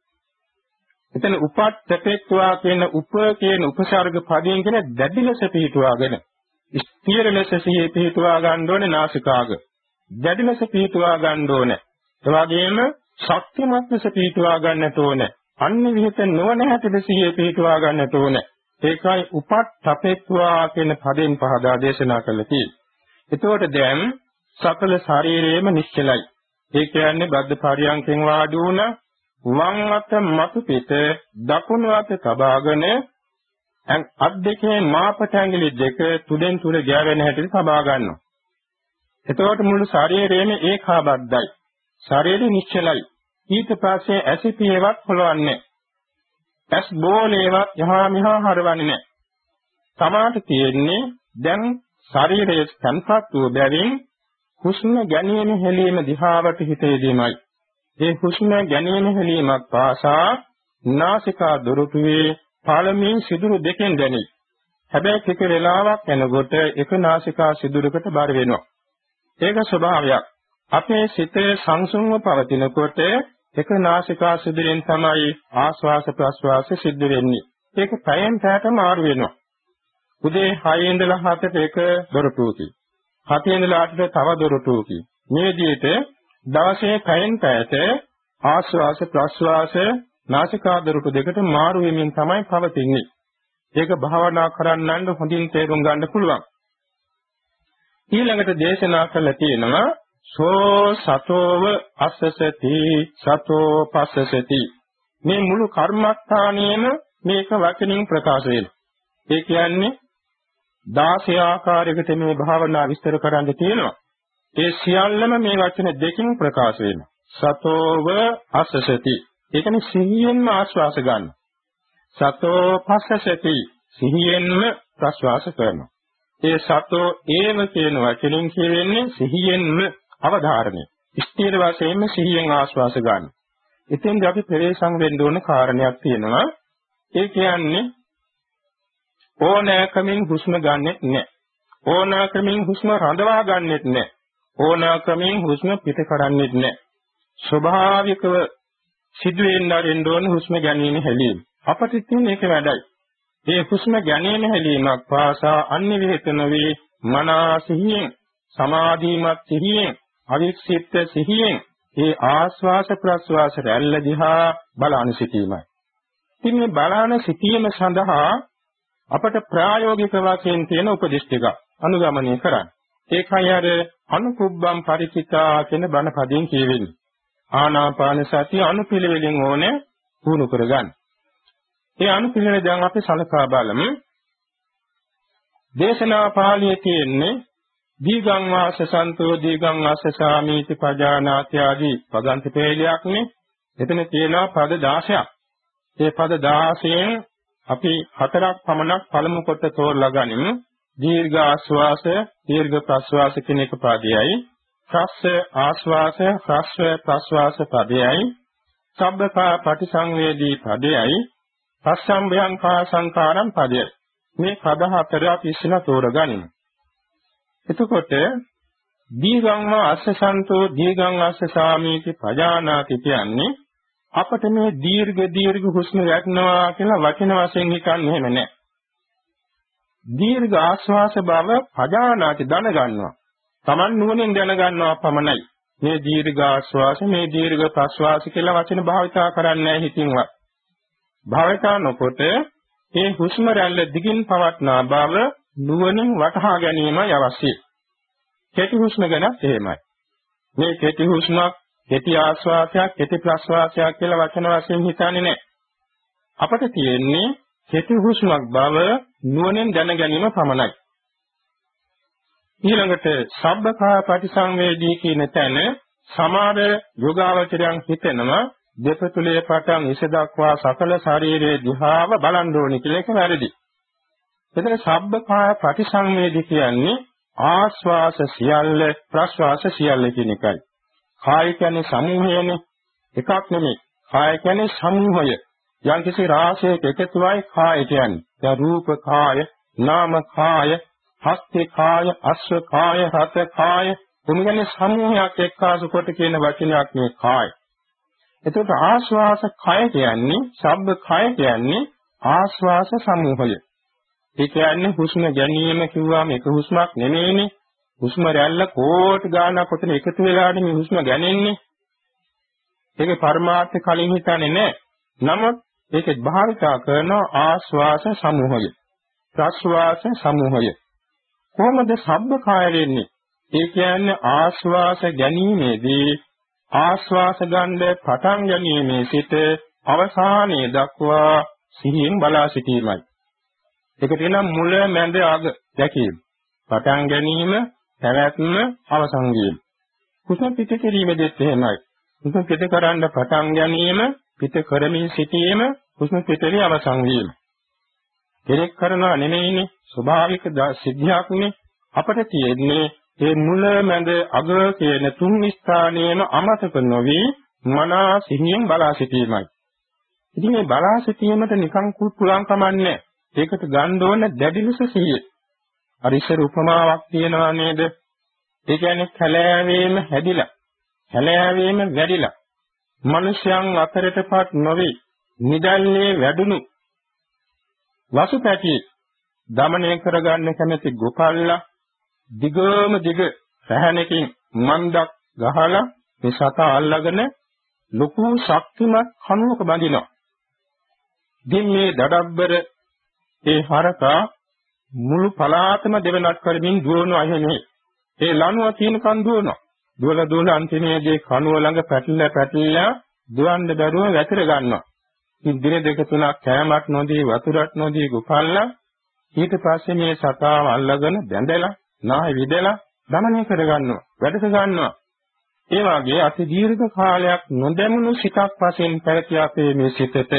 එතන උපට්ඨපෙත්වා කියන කියන උපසර්ග පදයෙන් කියන දැඩි ලෙස පිහිටුවාගෙන ස්ථිර ලෙස සිහිය පිහිටුවා ගන්න ඕනේ නාසිකාග. දැඩි ලෙස පිහිටුවා ගන්න ඕනේ. ඒ වගේම ශක්තිමත් ලෙස පිහිටුවා ගන්නට ඕනේ. අන්‍ය විහිත නොවන හැටි සිහිය පිහිටුවා ගන්නට ඕනේ. ඒකයි උපට්ඨපෙත්වා කියන පදයෙන් පහදා දේශනා කළේ තියෙන්නේ. එතකොට දැන් සකල ශරීරයේම නිශ්චලයි. ඒ කියන්නේ බද්ධ පරියන්කෙන් වාඩි වුණ වම් අත මතු පිට දකුණු අත තබාගෙන අත් දෙකේ මාපට ඇඟිලි දෙක තුඩෙන් තුඩ ගෑවෙන හැටි තබා ගන්නවා. එතකොට මුළු ශරීරයේම ඒකාබද්ධයි. ශරීරය නිශ්චලයි. ඊට පස්සේ ඇසිපියවත් හොලවන්නේ. ඇස් බෝලේවත් යහා මිහා හරවන්නේ නැහැ. සමාත තියෙන්නේ දැන් ශරීරයේ සංපත් වූ බැවින් හුස්ම ගැනීම හෙලීම දිහාවට හිත යෙදීමයි. ඒ හුස්ම ගැනීම හෙලීමක් පාසා නාසිකා දොරටුවේ පාලමී සිදුරු දෙකෙන් දැනේ. හැබැයි ටික වෙලාවක් යනකොට එක නාසිකා සිදුරකට බර වෙනවා. ඒක ස්වභාවයක්. අපේ සිතේ සංසුන්ව පවතිනකොට එක නාසිකා සිදුරෙන් තමයි ආශ්වාස ප්‍රශ්වාස සිද්ධ වෙන්නේ. ඒක පැයෙන් පැයට මාරු වෙනවා. උදේ 6 ඉඳලා 7ට එක දොරටුවකින් 7 ඉඳලා 8ට තව දොරටුවකින් මේ විදිහට දවසේ පැයෙන් පැයට ආශ්වාස ප්‍රශ්වාස නාසිකා දොරටු දෙකට මාරු වෙමින් තමයි පවතින්නේ. ඒක භාවනා කරන්නන්න හොඳින් තේරුම් ගන්න පුළුවන්. ඊළඟට දේශනා කළා තියෙනවා සෝ සතෝව අස්සසති සතෝ පස්සසති. මේ මුළු කර්මස්ථානියම මේක වචනින් ප්‍රකාශ වෙනවා. ඒ කියන්නේ 16 ආකාරයකට මේ භාවනා විස්තර කරන්න තියෙනවා. ඒ සියල්ලම මේ වචන දෙකකින් ප්‍රකාශ වෙනවා. සතෝව අස්සසති. ඒ කියන්නේ සිහියෙන්ම ආශ්වාස ගන්න. සතෝ පස්සසති. සිහියෙන්ම ප්‍රශ්වාස කරනවා. ඒ සතෝ ඒව කියන වචනෙන් කියවෙන්නේ සිහියෙන්ම අවධාරණය. ස්ථිර වශයෙන්ම සිහියෙන් ආශ්වාස ගන්න. ඉතින් අපි පෙරේසම් වෙන්න ඕන කාරණයක් තියෙනවා. ඒ කියන්නේ ඕනෑකමින් හුස්ම ගන්නෙත් නැහැ. ඕනෑකමින් හුස්ම රඳවා ගන්නෙත් නැහැ. ඕනෑකමින් හුස්ම පිට කරන්නෙත් නැහැ. ස්වභාවිකව සිදුවෙන්න ආරෙන්න ඕන හුස්ම ගැනීම හැලීම. අපිට තියෙන එක වැඩයි. මේ හුස්ම ගැනීම හැලීමක් පාසා අන්‍ය විහෙත නොවේ මනා සිහියෙන් සමාධිමත් සිහියෙන් අවික්ෂිප්ත සිහියෙන් මේ ආස්වාස ප්‍රස්වාස රැල්ල දිහා බලන සිටීමයි. ඉතින් මේ බලන සිටීම සඳහා අපට ප්‍රායෝගික වශයෙන් තියෙන උපදේශ ටික අනුගමනය කරන්න. ඒකයි අර අනුකුබ්බම් පරිචිතා කියන බණ පදයෙන් කියවෙන්නේ. ආනාපාන සතිය අනුපිළිවෙලින් ඕනේ පුහුණු කරගන්න. ඒ අනුපිළිවෙල දැන් අපි සලකා බලමු. දේශනා පාළියේ තියෙන්නේ දීගං වාස සන්තෝ දීගං වාස සාමීති පජානාති ආදී පදන්ත පෙළයක්නේ. එතන තියෙනවා පද 16ක්. ඒ පද 16න් අපි හතරක් පමණක් පළමු කොට තෝරලා ගනිමු. දීර්ඝ ආශ්වාස, දීර්ඝ ප්‍රශ්වාස කියන එක පදයයි. ක්‍රස්ස ආශ්වාස, ක්‍රස්ස ප්‍රශ්වාස පදයයි. සබ්බකා පටිසංවේදී පදයයි. පස්සම්භයං කා සංකාරම් පදයයි. මේ පද හතර අපි ඉස්සෙල්ලා තෝරගනිමු. එතකොට දීගං අස්සසන්තෝ දීගං අස්සසාමීති පජානාති කියන්නේ අපිට මේ දීර්ඝ හුස්ම ගන්නවා කියලා වචන වශයෙන් හිතන්නේ එහෙම නැහැ. දීර්ඝ ආශ්වාස බව පජානාති දැනගන්නවා. Taman නුවණින් දැනගන්නවා පමණයි. මේ දීර්ඝ ආශ්වාස මේ දීර්ඝ ප්‍රශ්වාස කියලා වචන භාවිතා කරන්නේ නැහැ හිතින්වත්. භාවිතා නොකොට මේ හුස්ම රැල්ල දිගින් පවත්නා බව නුවණින් වටහා ගැනීමයි අවශ්‍යයි. කෙටි හුස්ම ගැනත් එහෙමයි. මේ කෙටි හුස්මක්, කෙටි ආශ්වාසයක්, කෙටි ප්‍රශ්වාසයක් කියලා වචන වශයෙන් හිතන්නේ නැහැ. අපට තියෙන්නේ කෙටි හුස්මක් බව නුවණින් දැන ගැනීම පමණයි. ඊළඟට සබ්බකා පටිසංවේදී කියන තැන සමාද යෝගාවචරයන් හිතෙනවා දෙපතුලේ පටන් ඉස දක්වා සකල ශරීරයේ දිහාව බලන්න ඕනේ කියලා එක වැරදි. එතන සබ්බකාය පටිසංවේදී කියන්නේ ආස්වාස සියල්ල ප්‍රස්වාස සියල්ල කියන එකයි. කාය කියන්නේ සමූහයනේ. එකක් නෙමෙයි. කාය කියන්නේ සමූහය. යම්කිසි රාශියක එකතුවයි කාය කියන්නේ. දැන් රූප කාය, නාම කාය, හස්ත කාය, අශ්ව කාය, රත කාය, තුන්වෙනි සමූහයක් එක්කාසු කොට කියන වචනයක් මේ කාය. එතකොට ආස්වාස කය කියන්නේ, ශබ්ද කය කියන්නේ ආස්වාස සමූහය. ඒ කියන්නේ හුස්ම ගැනීම කිව්වම එක හුස්මක් නෙමෙයිනේ. හුස්ම රැල්ල කෝටි ගාණක් උතන එකතු වෙලානේ මේ හුස්ම ගැනෙන්නේ. ඒකේ පරමාර්ථ කලින් හිතන්නේ නැහැ. නමුත් ඒකේ භාවිතා කරන ආස්වාස සමූහය, ප්‍රස්වාස සමූහය. කොහොමද ශබ්ද කාය වෙන්නේ? ඒ කියන්නේ ආස්වාස ගැනීමේදී ආස්වාස ගන්න පටන් ගැනීමේ සිට අවසානයේ දක්වා සිහියෙන් බලා සිටීමයි. ඒක තියෙන මුල මැද අග දැකීම. පටන් ගැනීම, පැවැත්ම, අවසන් වීම. හුස්ම පිට කිරීමෙදිත් එහෙමයි. හුස්ම පිට කරන්න පටන් ගැනීම, පිට කරමින් සිටීම, හුස්ම පිටේ අවසන් වීම. කෙනෙක් කරනවා නෙමෙයිනේ, ස්වභාවික සිද්ධියක්නේ. අපට තියෙන්නේ මේ මුල මැද අග කියන තුන් ස්ථානයේම අමතක නොවි මනා සිහියෙන් බලා සිටීමයි. ඉතින් මේ බලා සිටීමට නිකන් කුලං කමන්නේ. ඒකට ගන්න ඕන දැඩි ලෙස සිහිය. අර ඉස්සර උපමාවක් තියෙනවා නේද? ඒ කියන්නේ කැලෑවේම හැදිලා, කැලෑවේම වැඩිලා, මිනිසයන් අතරටපත් නොවේ, නිදල්ලේ වැඩුණු වසුපැටි දමනය කරගන්න කැමැති ගොපල්ලා දිගම දිග රැහනකින් මන්දක් ගහලා මේ සතා අල්ලගෙන ලොකු ශක්තිමත් කණුවක බඳිනවා. ඉතින් මේ දඩබ්බර ඒ හරකා මුළු පලාතම දෙවනත් කරමින් දුවනවා එහෙනේ. ඒ ලණුව තියෙනකන් දුවනවා. දුවලා අන්තිමේදී කණුව ළඟ පැටලිලා දුවන්න බැරුව වැතිර ගන්නවා. ඉතින් දින දෙක තුනක් කෑමක් නොදී වතුරක් නොදී ගොපල්ලා ඊට පස්සේ මේ සතාව අල්ලගෙන බැඳලා නාය විදලා දමනය කරගන්නවා වැඩක ගන්නවා. ඒ වගේ අති දීර්ඝ කාලයක් නොදැමුණු සිතක් වශයෙන් පැවති අපේ මේ සිතට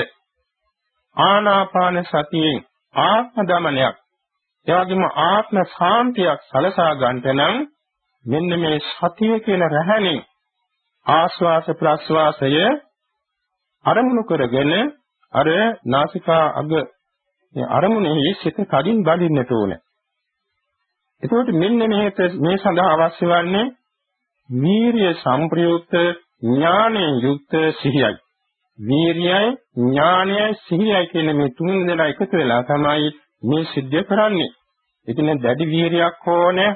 ආනාපාන සතියෙන් ආත්ම දමනයක් එවැගේම ආත්ම ශාන්තියක් සලසා ගන්නට නම් මෙන්න මේ සතිය කියන රැහැණින් ආස්වාස ප්‍රස්වාසය අරමුණු කරගෙන අර නාසිකා අග මේ අරමුණෙහි සිත කඩින් බඳින්නට ඕනේ. එතකොට මෙන්න මේ සඳහා අවශ්‍ය වන්නේ වීර්ය සම්ප්‍රයුක්ත ඥානයෙන් යුක්ත සිහියයි. වීර්යයයි ඥානයයි සිහියයි කියන මේ තුන් දෙනා එකතු වෙලා තමයි මේ සිද්ධ කරන්නේ. ඉතින් දැඩි වීර්යයක් ඕනේ.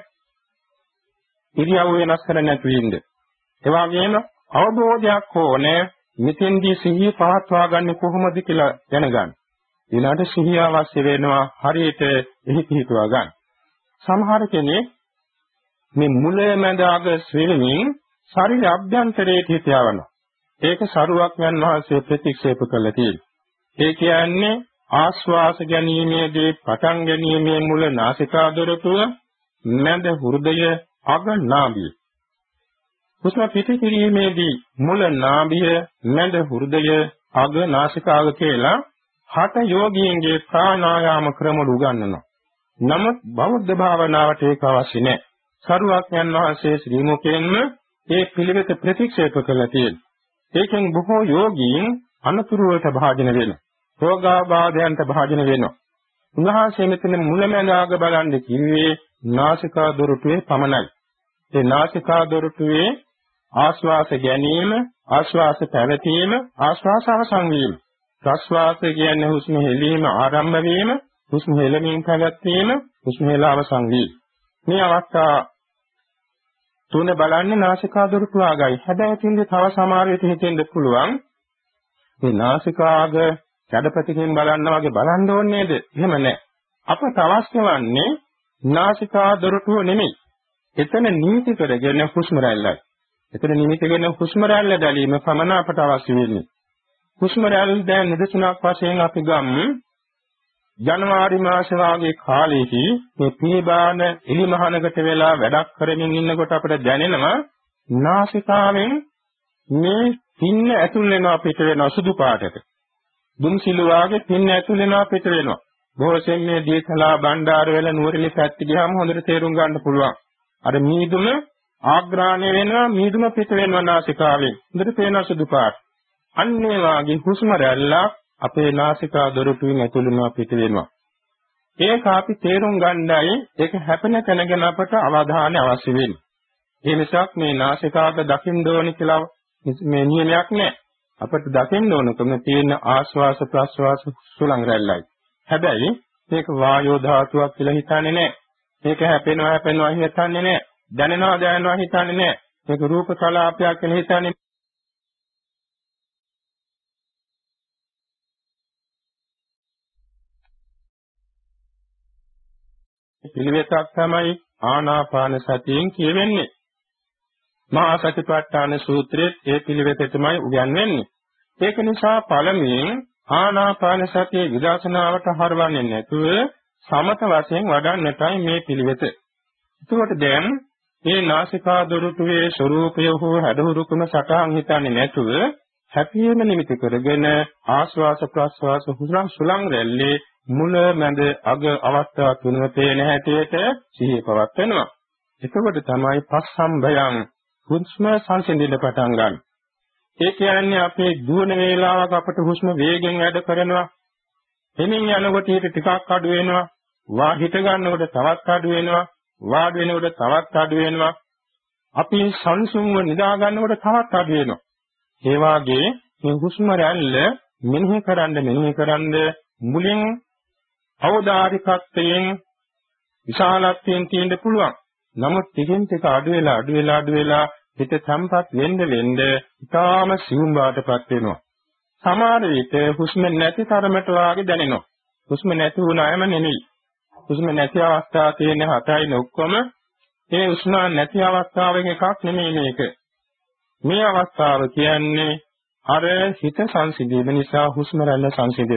ඉරියව් වෙනස් කර නැතු වෙන්න. ඒ වගේම අවබෝධයක් ඕනේ. මෙතෙන්දී සිහිය පවත්වා ගන්න කොහොමද කියලා දැනගන්න. ඊළඟට සිහිය අවශ්‍ය වෙනවා හරියට එහි පිහිටුවා ගන්න. සමහර කෙනෙක් මේ මුලේ මැද අග ශ්‍රේණියෙන් ශරීර අභ්‍යන්තරයේ හිත යවනවා. ඒක සරුවක් යන වාසේ ප්‍රතික්ෂේප කළා තියෙනවා. ඒ කියන්නේ ආශ්වාස ගැනීමේදී පටන් ගැනීමේ මුල නාසිකා දොරටුව, මැද හෘදය, අග නාභිය. හුස්ම පිට කිරීමේදී මුල නාභිය, මැද හෘදය, අග නාසිකාග කියලා හත යෝගීන්ගේ ප්‍රාණායාම ක්‍රම උගන්වනවා. නමුත් බෞද්ධ භාවනාවට ඒක අවශ්‍ය නැහැ. සරුවක්ඥන් වහන්සේ ශ්‍රී මුඛයෙන්ම ඒ පිළිවෙත ප්‍රතික්ෂේප කළා තියෙනවා. ඒකෙන් බොහෝ යෝගීන් අනතුරු වලට භාජන වෙනවා. රෝගාබාධයන්ට භාජන වෙනවා. උන්වහන්සේ මෙතන මුලැමැදාග බලන්න කිව්වේ නාසිකා දොරටුවේ පමණයි. ඒ නාසිකා දොරටුවේ ආශ්වාස ගැනීම, ආශ්වාස පැවතීම, ආශ්වාස අවසන් වීම. ප්‍රශ්වාස කියන්නේ හුස්ම හෙලීම ආරම්භ වීම, හුස්ම හෙලමින් පැවැත්වීම, හුස්ම හෙල අවසන් වීම. මේ අවස්ථා තුන බලන්නේ නාසිකා දොරටුව ආගයි. හැබැයි තින්ද තව සමහර විට හිතෙන්න පුළුවන් මේ නාසිකාග කඩපතිකින් බලන්න වගේ බලන්න ඕනේ නේද? එහෙම නැහැ. අපට අවශ්‍ය වන්නේ නාසිකා දොරටුව නෙමෙයි. එතන නිමිති කරගෙන හුස්ම රැල්ලයි. එතන නිමිති කරගෙන හුස්ම රැල්ල දැලීම පමණ අපට අවශ්‍ය වෙන්නේ. හුස්ම රැල්ල දැන් නිදසුනක් වශයෙන් අපි ගමු. ජනවාරි මාස වාගේ කාලෙදී මේ පීබාන එලිමහනකට වෙලා වැඩක් කරමින් ඉන්නකොට අපිට දැනෙනවා නාසිකාවෙන් මේ පින්න ඇතුල් වෙනවා පිට වෙනවා සුදු පාටට. දුම්සිලු වාගේ පින්න ඇතුල් වෙනවා පිට වෙනවා. බොහෝසෙන් මේ දීතලා බණ්ඩාර වෙල නුවරඑළිය පැත්ත ගියාම හොඳට තේරුම් ගන්න පුළුවන්. අර මීදුම ආග්‍රාණය වෙනවා මීදුම පිට වෙනවා නාසිකාවෙන්. හොඳට පේනවා සුදු පාට. අන්න ඒ වාගේ හුස්ම රැල්ලක් අපේ නාසිකා දොරටුවෙන් ඇතුල් වෙනවා පිට වෙනවා. ඒක අපි තේරුම් ගන්නයි ඒක හැපෙන තැන ගැන අපට අවධානය අවශ්‍ය වෙන්නේ. ඒ නිසා මේ නාසිකාග දකින්න ඕනේ කියලා මේ නියමයක් නැහැ. අපිට දකින්න ඕනකම තියෙන ආශ්වාස ප්‍රශ්වාස සුලං රැල්ලයි. හැබැයි මේක වායෝ ධාතුවක් කියලා හිතන්නේ නැහැ. මේක හැපෙනවා හිතන්නේ නැහැ. දැනෙනවා හිතන්නේ නැහැ. මේක රූප කලාපයක් කියලා හිතන්නේ පිළිවෙතක් තමයි ආනාපාන සතියෙන් කියවෙන්නේ. මහා සතිපට්ඨාන සූත්‍රයේ ඒ පිළිවෙත තමයි උගන්වන්නේ. ඒක නිසා පළමුවෙන් ආනාපාන සතිය විදර්ශනාවට හරවන්නේ නැතුව සමත වශයෙන් වඩන්නටයි මේ පිළිවෙත. එතකොට දැන් මේ නාසිකා දොරටුවේ ස්වરૂපය හෝ හැඩහුරුකම සටහන් හිතන්නේ නැතුව හැපීම නිමිති කරගෙන ආශ්වාස ප්‍රශ්වාස හුස්ම සුලං රැල්ලේ මුල මැද අග අවස්ථා තුනම පේන හැටියට සිහිය පවත්වනවා. එතකොට තමයි පස්සම්බයං හුස්ම සංසිඳින්න පටන් ගන්න. ඒ කියන්නේ අපේ දුවන වේලාවක අපට හුස්ම වේගෙන් වැඩ කරනවා. එමින් යනකොට ඊට ටිකක් අඩු වෙනවා. හිට ගන්නකොට තවත් අඩු වෙනවා. වාඩි වෙනකොට තවත් අඩු වෙනවා. අපි සංසුන්ව නිදා ගන්නකොට තවත් අඩු වෙනවා. ඒ වාගේ මේ හුස්ම රැල්ල මෙනෙහි කරන්න මුලින් අවදාරිකත්වයෙන් විශාලත්වයෙන් තියෙන්න පුළුවන්. නමුත් ටිකෙන් ටික අඩු වෙලා හිත සම්පත් වෙන්න ඉතාම සියුම් බවටපත් වෙනවා. සමහර විට හුස්ම නැති තරමට වාගේ දැනෙනවා. හුස්ම නැති වුණාම නෙමෙයි. හුස්ම නැති අවස්ථාව තියෙන 7යි ඔක්කොම ඒ හුස්ම නැති අවස්ථාවෙන් එකක් නෙමෙයි මේක. මේ අවස්ථාව කියන්නේ අර හිත සංසිඳීම නිසා හුස්ම රැල්ල සංසිඳෙනවා.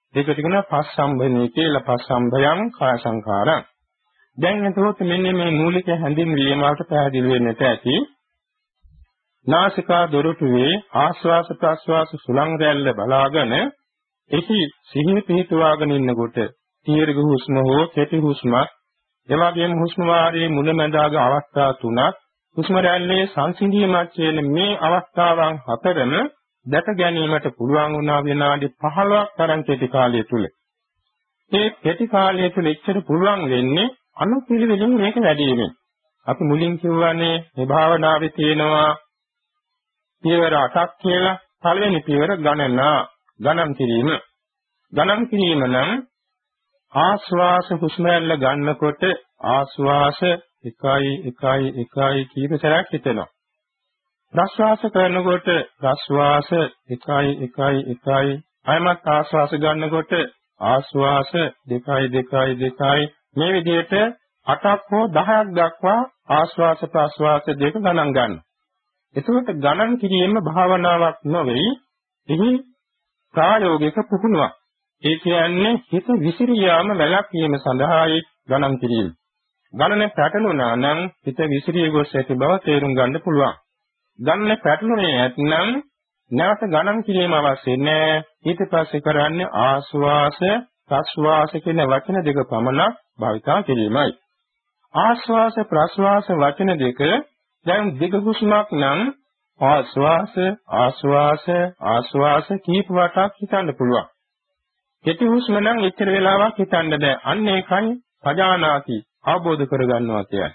ඒකට කියනවා පස්සම්බනේ කියලා. පස්සම්බයං කාය සංඛාරං. දැන් එතකොට මෙන්න මේ මූලික හැඳින්වීම වලට පැහැදිලි වෙන්නට ඇති. නාසිකා දොරටුවේ ආශ්වාස ප්‍රශ්වාස සුලං රැල්ල බලාගෙන එහි සිහිය පිහිටුවාගෙන ඉන්නකොට දීර්ඝ හුස්ම හෝ කෙටි හුස්මක් එවැගේම හුස්ම වාරයේ මුලැමැදාග අවස්ථා තුනක් හුස්ම රැල්ලේ සංසිඳීමක් කියන මේ අවස්ථාවන් හතරම දැක ගැනීමට පුළුවන් වුණා විනාඩි 15ක් තරම් කෙටි කාලය තුල. මේ කෙටි කාලය තුල එච්චර පුළුවන් වෙන්නේ අනුපිළිවෙලින් මේක වැඩි වීමෙන්. අපි මුලින් කියවනේ මේ භාවනාවේ තියෙනවා පියවර 8ක් කියලා. පළවෙනි පියවර ගණන් කිරීම. ගණන් කිරීම නම් ආශ්වාස හුස්ම රැල්ල ගන්නකොට ආශ්වාස 1 1 1 කීප සැරයක් හිතෙනවා. ප්‍රශ්වාස කරනකොට ප්‍රශ්වාස 1 1 1 අයමත් ආශ්වාස ගන්නකොට ආශ්වාස 2 2 2 මේ විදිහට 8ක් හෝ 10ක් දක්වා ආශ්වාස ප්‍රශ්වාස දෙක ගණන් ගන්න. එතකොට ගණන් කිරීම භාවනාවක් නොවේ. එහි ප්‍රායෝගික පුහුණුවක්. ඒ කියන්නේ හිත විසිරියාම වැළැක්වීම සඳහායි ගණන් කිරීම. ගණන පැටළුණා නම් හිත විසිරී ගොස් ඇති බව තේරුම් ගන්න පුළුවන්. ගණන පැටළුනේ නැත්නම් නැවත ගණන් කිරීම අවශ්‍ය නැහැ. ඊට පස්සේ කරන්නේ ආශ්වාස ප්‍රශ්වාස කියන වචන දෙක පමණක් භාවිතා කිරීමයි. ආශ්වාස ප්‍රශ්වාස වචන දෙක දැන් දිග හුස්මක් නම් ආශ්වාස ආශ්වාස ආශ්වාස කීප වටක් හිතන්න පුළුවන්. කෙටි හුස්ම නම් එච්චර වෙලාවක් හිතන්න බෑ. අන්න ඒකයි පජානාති අවබෝධ කරගන්නවා කියන්නේ.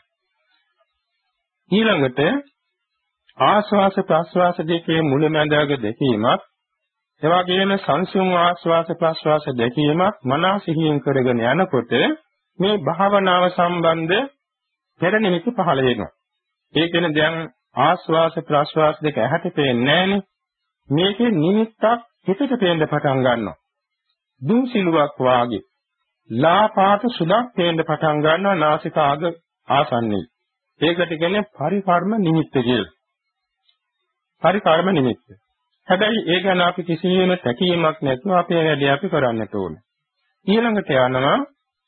ඊළඟට ආශ්වාස ප්‍රශ්වාස දෙකේ මුලැමැදාග දෙකීමක් එවාගෙම සංසුන් ආශ්වාස ප්‍රශ්වාස දෙකීමක් මනස සිහියෙන් කරගෙන යනකොට මේ භාවනාව සම්බන්ධ පෙර නිමිති පහළ වෙනවා. ඒ කියන්නේ දැන් ආශ්වාස ප්‍රශ්වාස දෙක ඇහැට පේන්නේ නැහනේ. මේකේ නිමිත්තක් හිතට පේන්න පටන් ගන්නවා. දුසිලුවක් වාගේ ලා පාට සුදක් පේන්න පටන් ගන්නවා නාසිකාග ආසන්නයේ. ඒකට කියන්නේ පරිකර්ම නිමිත්ත කියලා. පරිකර්ම නිමිත්ත. හැබැයි ඒ ගැන අපි කිසියම් තැකීමක් නැතුව අපේ වැඩේ අපි කරන්නට ඕනේ. ඊළඟට යනවා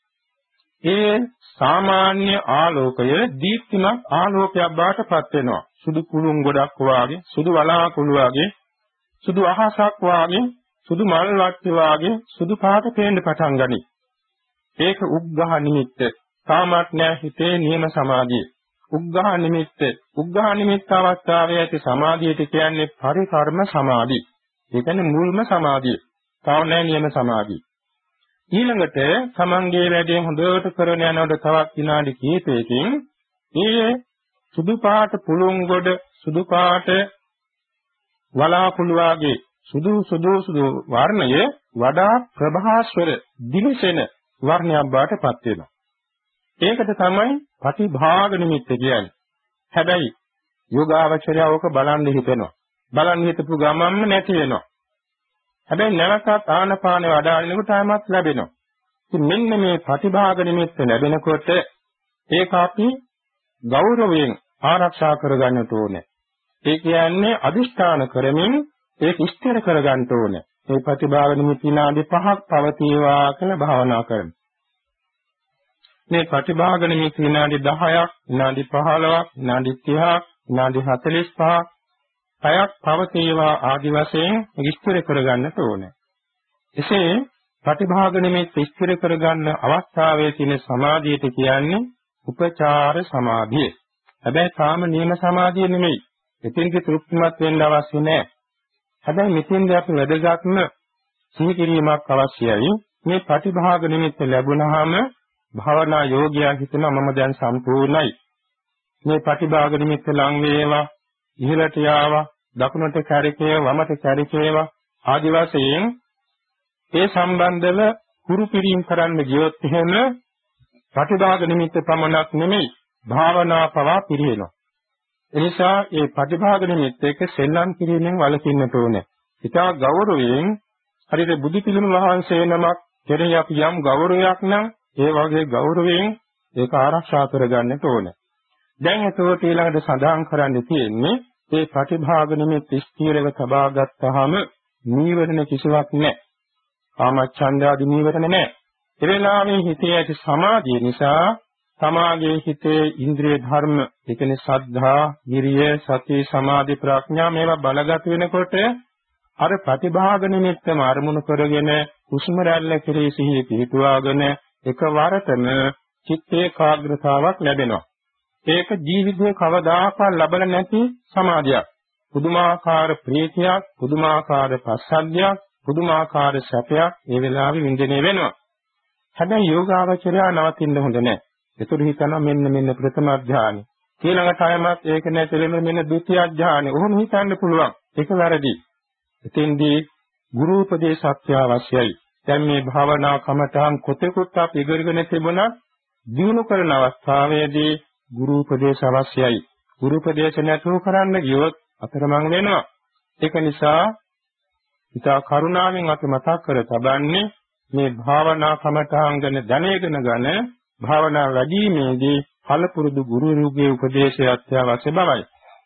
ඒ සාමාන්‍ය ආලෝකය දීප්තිමත් ආලෝකයක් බවට පත් වෙනවා. සුදු කුළුන් ගොඩක් වාගේ, සුදු වලාකුළු වාගේ, සුදු අහසක් වාගේ, සුදු මල් වට්ටි වාගේ සුදු පාට පේන්න පටන් ගනී. ඒක උග්ඝහ නිමිත්ත. තාමත් නෑ හිතේ නියම සමාධිය. උග්ඝහ නිමිත්ත අවස්ථාවේ ඇති සමාධියට කියන්නේ පරිකර්ම සමාධි. ඒ කියන්නේ මුල්ම සමාධිය. තාම නෑ නියම සමාධිය. ඊළඟට තමන්ගේ වැඩේ හොඳට කරන යනකොට තවත් විනාඩි කිහිපයකින් මේ සුදු පාට පුළුන් ගොඩ සුදු පාට වලාකුළු වාගේ සුදු වර්ණය වඩා ප්‍රභාස්වර දිලිසෙන වර්ණයක් බවට පත් වෙනවා. ඒකට තමයි ප්‍රතිභාග නිමිත්ත කියන්නේ. හැබැයි යෝගාවචරය ඕක බලන් හිතෙනවා. බලන් හිතපු ගමන්ම නැති වෙනවා. හැබැයි නැවතත් ආනපානේ වඩාලිනකොට ආයමත් ලැබෙනවා. ඉතින් මෙන්න මේ ප්‍රතිභාග නිමිත්ත ලැබෙනකොට ඒක අපි ගෞරවයෙන් ආරක්ෂා කරගන්නට ඕනේ. ඒ කියන්නේ අදිෂ්ඨාන කරමින් ඒක ස්ථිර කරගන්න ඕනේ. මේ ප්‍රතිභාග නිමිති විනාඩි 5ක් පවතිවා කියලා භාවනා කරන්න. මේ ප්‍රතිභාග නිමිති විනාඩි 10ක්, විනාඩි 15ක්, විනාඩි 30ක්, විනාඩි 45ක් පයක් පවතිවා ආදි වශයෙන් ස්ථිර කරගන්නට ඕනේ. එසේ ප්‍රතිභාග නිමිති ස්ථිර කරගන්න අවස්ථාවේ තියෙන සමාධියට කියන්නේ උපචාර සමාධිය. හැබැයි කාම නියම සමාධිය නෙමෙයි. එතෙන්ක තෘප්තිමත් වෙන්න අවශ්‍ය නැහැ. හැබැයි මෙතෙන්දී අපි වැදගත්ම සිහි කිරීමක් අවශ්‍යයි. මේ ප්‍රතිභාග නිමිත්ත ලැබුණාම භාවනා යෝගියා හිතනවා මම දැන් සම්පූර්ණයි. මේ ප්‍රතිභාග නිමිත්ත ලං වේවා, ඉහළට යාවා, දකුණට කැරකේවා, වමට කැරකේවා ආදි වශයෙන් ඒ සම්බන්ධව කුරු පිරීම කරන්න ගියොත් එහෙම ප්‍රතිභාග නිමිත්ත පමණක් නෙමෙයි භාවනා පවා පිරිනවා. එනිසා මේ ප්‍රතිභාග නිමිත්ත එක සෙල්ලම් කිරීමෙන් වළකින්නට ඕනේ. ඉතා ගෞරවයෙන් හරියට බුදු පිළිම වහන්සේ නමක් කෙරෙහි අපි යම් ගෞරවයක් නම් ඒ වගේ ගෞරවයෙන් ඒක ආරක්ෂා කරගන්නට ඕනේ. දැන් එතකොට ඊළඟට සඳහන් කරන්න තියෙන්නේ මේ ප්‍රතිභාග නිමිත්ත ස්ථිරව තබා ගත්තාම නීවරණ කිසිවක් නැහැ. කාමච්ඡන්දාදී නීවරණ නැහැ. ඒ වෙලාවේ හිතේ ඇති සමාධිය නිසා තමාගේ හිතේ ඉන්ද්‍රිය ධර්ම, ඒ කියන්නේ සද්ධා, විරිය, සති, සමාධි, ප්‍රඥා මේවා බලගත වෙනකොට අර ප්‍රතිභාග නිමිත්තම අරමුණු කරගෙන හුස්ම රැල්ල කෙරෙහි සිහිය පිහිටුවාගෙන එකවරටම චිත්ත ඒකාග්‍රතාවක් ලැබෙනවා. ඒක ජීවිතේ කවදාකවත් ලැබල නැති සමාධියක්. පුදුමාකාර ප්‍රීතියක්, පුදුමාකාර පස්සද්ධියක්, පුදුමාකාර සැපයක් ඒ වෙලාවේ විඳිනේ වෙනවා. හැබැයි යෝගාවචරය නවතින්න හොඳ නැහැ. ඒතර හිතනවා මෙන්න ප්‍රථම අධ්‍යානෙ. ඊළඟට ආයමත් ඒක නැතිලෙම මෙන්න ဒုတိ ය අධ්‍යානෙ. ඔහොම හිතන්න පුළුවන්. ඒක වැරදි. එතෙන්දී ගුරු උපදේශක්තිය අවශ්‍යයි. දැන් මේ භාවනා කමඨාන් කොතෙකුත් අපි ඉගෙනගෙන තිබුණා දිනු කරන අවස්ථාවේදී ගුරු උපදේශ අවශ්‍යයි. ගුරු උපදේශ නැතුව කරන්න ගියොත් අතරමං වෙනවා. ඒක නිසා ඉතා කරුණාවෙන් අපි මතක් කර තබන්නේ මේ භාවනා කමඨාන් ගැන දැනගෙන ගන්න භාවනා වැඩිීමේදී පළපුරුදු ගුරුවරුගේ උපදේශය අත්‍යවශ්‍ය බවයි.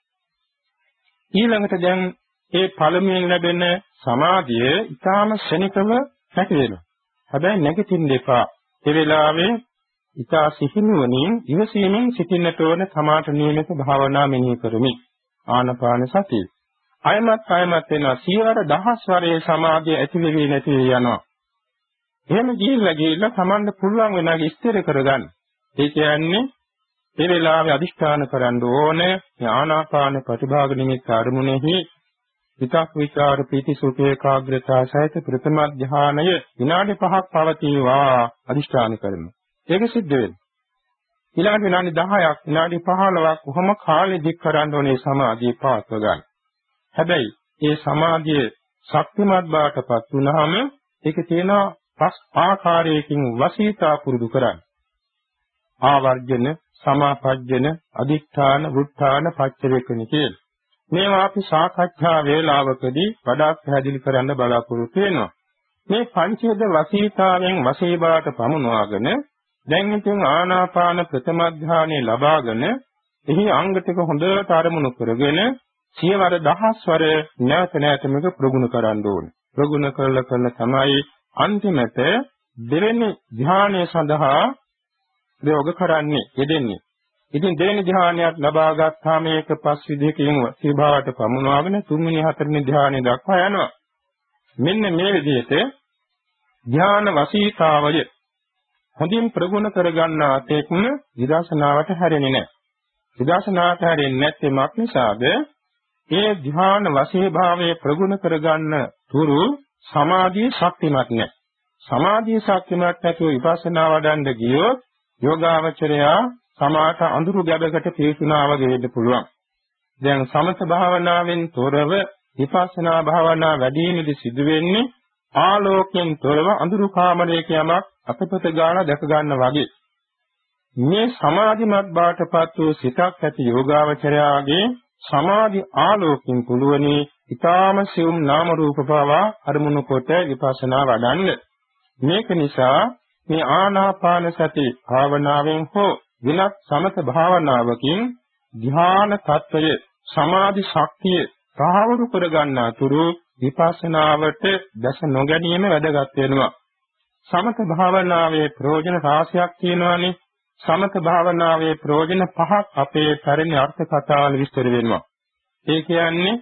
ඊළඟට දැන් ඒ පළමුවෙන් ලැබෙන සමාධිය ඊටාම ශනිකව නැති වෙනවා. හැබැයි නැගිටින්න එපා. ඒ වෙලාවේ ඊටා සිහිනුවණින් ඉවසීමෙන් සිටින්නට ඕන සමාත නියමිත භාවනා මෙනෙහි කරමි. ආනපාන සතිය. අයමත් වෙනවා සියවර දහස් වරේ සමාධිය ඇති වෙවි නැති යනවා. එහෙම ගිහිල්ලා සමන්න පුළුවන් වෙනාගේ ස්ථිර කරගන්න. ඒ කියන්නේ ඒ වෙලාවේ අදිෂ්ඨාන කරන්න ඕනේ ආනාපාන ප්‍රතිභාග නිමිත්ත අරමුණෙහි විතක් විචාර පීති සුඛ ඒකාග්‍රතාව සහිත ප්‍රථම ධානය විනාඩි 5ක් පවතිවා අදිෂ්ඨාන කරනවා. ඒක සිද්ධ වෙනවා. ඊළඟ විනාඩි 10ක් විනාඩි 15ක් කොහොම කාලෙ දික් කරන්න ඕනේ සමාධිය පාත්ව ගන්න. හැබැයි ඒ සමාධිය ශක්තිමත් බවටපත් වුනහම ඒක තියෙනවා පස් ආකාරයකින් වසීතා පුරුදු කරන්න. ආවර්ජන, සමාපජ්ජන, අදිඨාන, වුත්ථාන, පච්චවේකන කියලා. මේවා අපි සාකච්ඡා වේලාවකදී වඩාත් පැහැදිලි කරන්න බලාපොරොත්තු වෙනවා. මේ පංචේද වසීතාවෙන් වශීභාවට පමුණවාගෙන දැන් ඉතින් ආනාපාන ප්‍රථම ධානය ලබාගෙන එහි අංග ටික හොඳට අරමුණු කරගෙන සියවර දහස්වර නැවත මේක ප්‍රගුණ කරන්න ඕනේ. ප්‍රගුණ කරලා තමයි අන්තිමට දෙවෙනි ධානය සඳහා ප්‍රයෝග කරන්නේ යෙදෙන්නේ. ඉතින් දෙවෙනි ධානයත් ලබා ගත්තාම මේක පස් විදිහකින් වශීභාවට පමුණවාගෙන තුන්වෙනි හතරවෙනි ධානය දක්වා යනවා. මෙන්න මේ විදිහට ධාන වශීතාවය හොඳින් ප්‍රගුණ කරගන්නා තෙක්ම විදර්ශනාවට හැරෙන්නේ නැහැ. විදර්ශනාවට හැරෙන්නේ නැත්නම් මොක් නිසාද? ඒ ධ්‍යාන වශීභාවයේ ප්‍රගුණ කරගන්න තුරු සමාධිය ශක්තිමත් නැහැ. සමාධිය ශක්තිමත් නැතුව විපස්සනා වඩන්න ගියොත් යෝගාවචරයා සමාත අඳුරු ගැබකට පිවිසුනා වගේ වෙන්න පුළුවන්. දැන් සමත භාවනාවෙන් තොරව විපස්සනා භාවනා වැඩිමේදී සිදු වෙන්නේ ආලෝකයෙන් තොරව අඳුරු කාමරයක යමක් අපපත ගාන දැක ගන්න වගේ. මේ සමාධිමත් බාටපත් වූ සිතක් ඇති යෝගාවචරයාගේ සමාධි ආලෝකයෙන් පුළුවනි ඊටාම සියුම් නාම රූප පවා අරමුණු කොට විපස්සනා වඩන්න. මේක නිසා මේ ආනාපාන සති භාවනාවෙන් හෝ විනත් සමත භාවනාවකින් ධ්‍යාන tattvaය සමාධි ශක්තිය සාහවරු කර ගන්නා තුරු විපස්සනාවට දැස නොගැනීම වැදගත් වෙනවා. සමත භාවනාවේ ප්‍රයෝජන රාශියක් තියෙනවානේ. සමත භාවනාවේ ප්‍රයෝජන පහක් අපේ පරිණි අර්ථ කතාවල විස්තර වෙනවා. ඒ කියන්නේ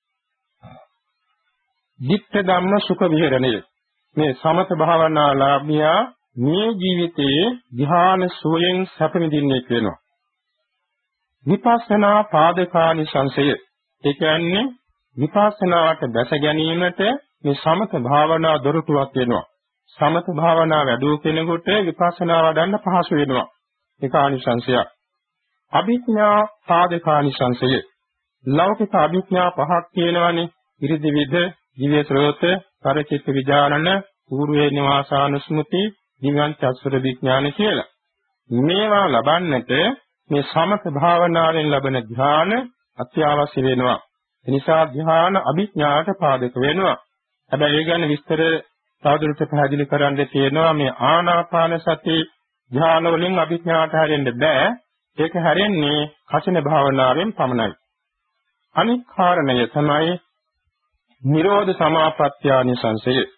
ditta dhamma sukha viharanaය. මේ සමත භාවනාලාභියා මේ ජීවිතයේ ධ්‍යාන සෝයෙන් සැප විඳින්නේ වෙනවා. විපස්සනා පාදකානි සංසය. ඒ කියන්නේ විපස්සනාවට දැස ගැනීමට මේ සමත භාවනා දොරටුවක් වෙනවා. සමත භාවනා වැඩුව කෙනෙකුට විපස්සනා වඩන්න පහසු වෙනවා. ඒක ආනිසංසයක්. අභිඥා පාදකානිසංසය. ලෞකික අභිඥා පහක් තියෙනවානේ. ඉරිදිවිද, දිව්‍ය ශ්‍රෝත, පරිචිත්ත විඥානන, පූර්වේ නිවාසානුස්මෘති, දිව්‍යං චස්සර විඥාන කියලා. මේවා ලබන්නට මේ සමත භාවනාවෙන් ලබන ධ්‍යාන අත්‍යවශ්‍ය වෙනවා. ඒ නිසා ධ්‍යාන අභිඥාට පාදක වෙනවා. හැබැයි ඒ ගැන විස්තර තවදුරටත් පැහැදිලි කරන්න තියෙනවා. මේ ආනාපාන සති ධ්‍යාන වලින් අභිඥාට හැරෙන්න බෑ. ඒක හැරෙන්නේ කසින භාවනාවෙන් පමණයි. අනික් කාරණය තමයි නිරෝධ සමාපත්‍යානිසංසය.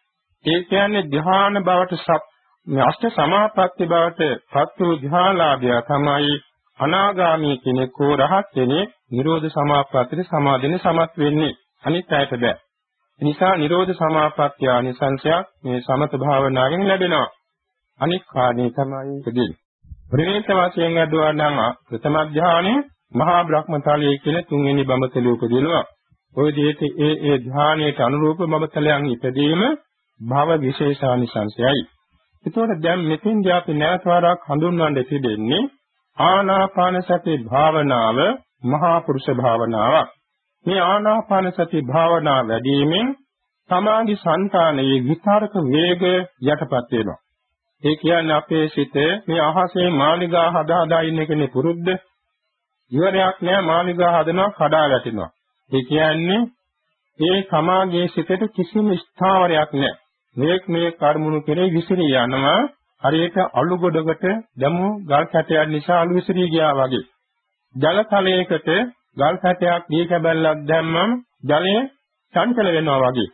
ඒ කියන්නේ ධ්‍යාන බවට අෂ්ට සමාපatti බවට පත් වූ ධ්‍යානලාභය තමයි අනාගාමී කෙනෙක් හෝ රහත් කෙනෙක් නිරෝධ සමාපත්තියට සමාදින සමත් වෙන්නේ. අනිත් අයට බෑ. ඒ නිසා නිරෝධ සමාපත්තිය ආනිසංසයක් මේ සමත භාවනාවෙන් ලැබෙනවා. අනිත් කාණේ තමයි දෙන්නේ. ප්‍රේත වශයෙන් අදවා නම් ප්‍රථම ධ්‍යානෙ මහා බ්‍රහ්මතලයේ කියන තුන්වෙනි බඹතලයේ උපදිනවා. ඔය විදිහට ඒ ධ්‍යානයට අනුරූප බඹතලයන් ඉපදීම භව විශේෂානිසංසයයි. ඒතකොට දැන් මෙතෙන්දී අපි නැවත වරක් හඳුන්වන්න තිබෙන්නේ ආනාපාන සති භාවනාව මහා පුරුෂ භාවනාවක්. මේ ආනාපාන සති භාවනාව වැඩිමෙන් සමාධි සංතානයේ විතරක වේග යටපත් වෙනවා. ඒ කියන්නේ අපේ සිත මේ අහසේ මාලිගා හදා ඉන්න කෙනේ පුරුද්ද. ඉවරයක් නෑ මාලිගා හදනවා කඩා වැටෙනවා. ඒ කියන්නේ ඒ සමාගයේ සිතට කිසිම ස්ථාවරයක් නෑ. මේ කර්මුණු කෙරේ විසිරී යනවා. හරියට අලු ගොඩකට දැමු ගල් කැටයක් නිසා අලු විසිරී ගියා වගේ. ජල තලයකට ගල් කැටයක් දී කැබැල්ලක් දැම්මම ජලය චංචල වෙනවා වගේ.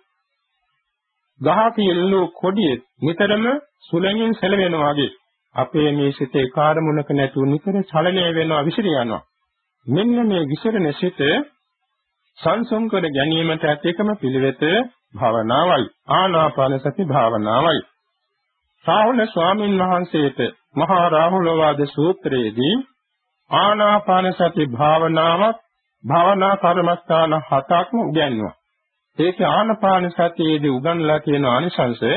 ගහක ඉල්ලු කොඩියේ නිතරම සුළඟින් සැලවෙනවා වගේ. අපේ මේ සිතේ කාර්මුණක නැතුව නිතර චලනය වෙනවා විසිරී යනවා. මෙන්න මේ විසිරෙන සිත සංසම් කර ගැනීමට ඇතකම පිළිවෙත භාවනාවයි. ආනාපාන සති භාවනාවයි. සාහුල ස්වාමීන් වහන්සේට මහා රාහුලවාද සූත්‍රයේදී ආනාපාන සති භාවනාවත් භාවනා කර්මස්ථාන 7ක්ම උගන්වනවා. ඒකේ ආනාපාන සතියේදී උගන්ලා තියෙන ආනිසංශය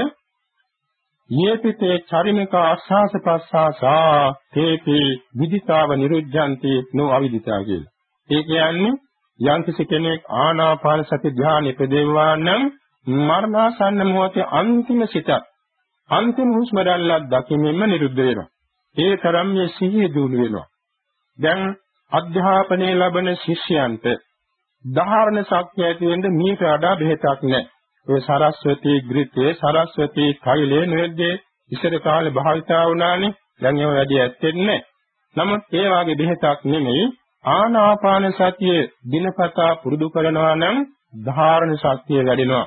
යේපිතේ චරිමික ආස්වාස ප්‍රස්වාසා තේපි විදිතාව නිරුද්ධಂತಿ නෝ අවිදිතා කියලා. ඒ කියන්නේ යම්කිසි කෙනෙක් ආනාපාන සති ධ්‍යාන ඉපදෙවවා නම් මරණාසන්න මොහොතේ අන්තිම සිත අන්තිම හුස්ම රැල්ලක් දකිමින්ම නිරුද්ධ වෙනවා. ඒ තරම් මේ සිහිය දුණු වෙනවා. දැන් අධ්‍යාපනයේ ලබන ශිෂ්‍යයන්ට ධාරණ ශක්තිය ඇති වෙන්න මීට වඩා බෙහෙතක් නැහැ. ඒ සරස්වතී ග්‍රිතේ සරස්වතී තෛලේ නෙද්දේ ඉස්සර කාලේ භාවිතා වුණානේ. දැන් ඒව වැඩි ඇත්තෙන්නේ නැහැ. නමුත් ඒ වාගේ බෙහෙතක් නෙමෙයි ආනාපාන සතිය දිනපතා පුරුදු කරනවා නම් ධාරණ ශක්තිය වැඩෙනවා.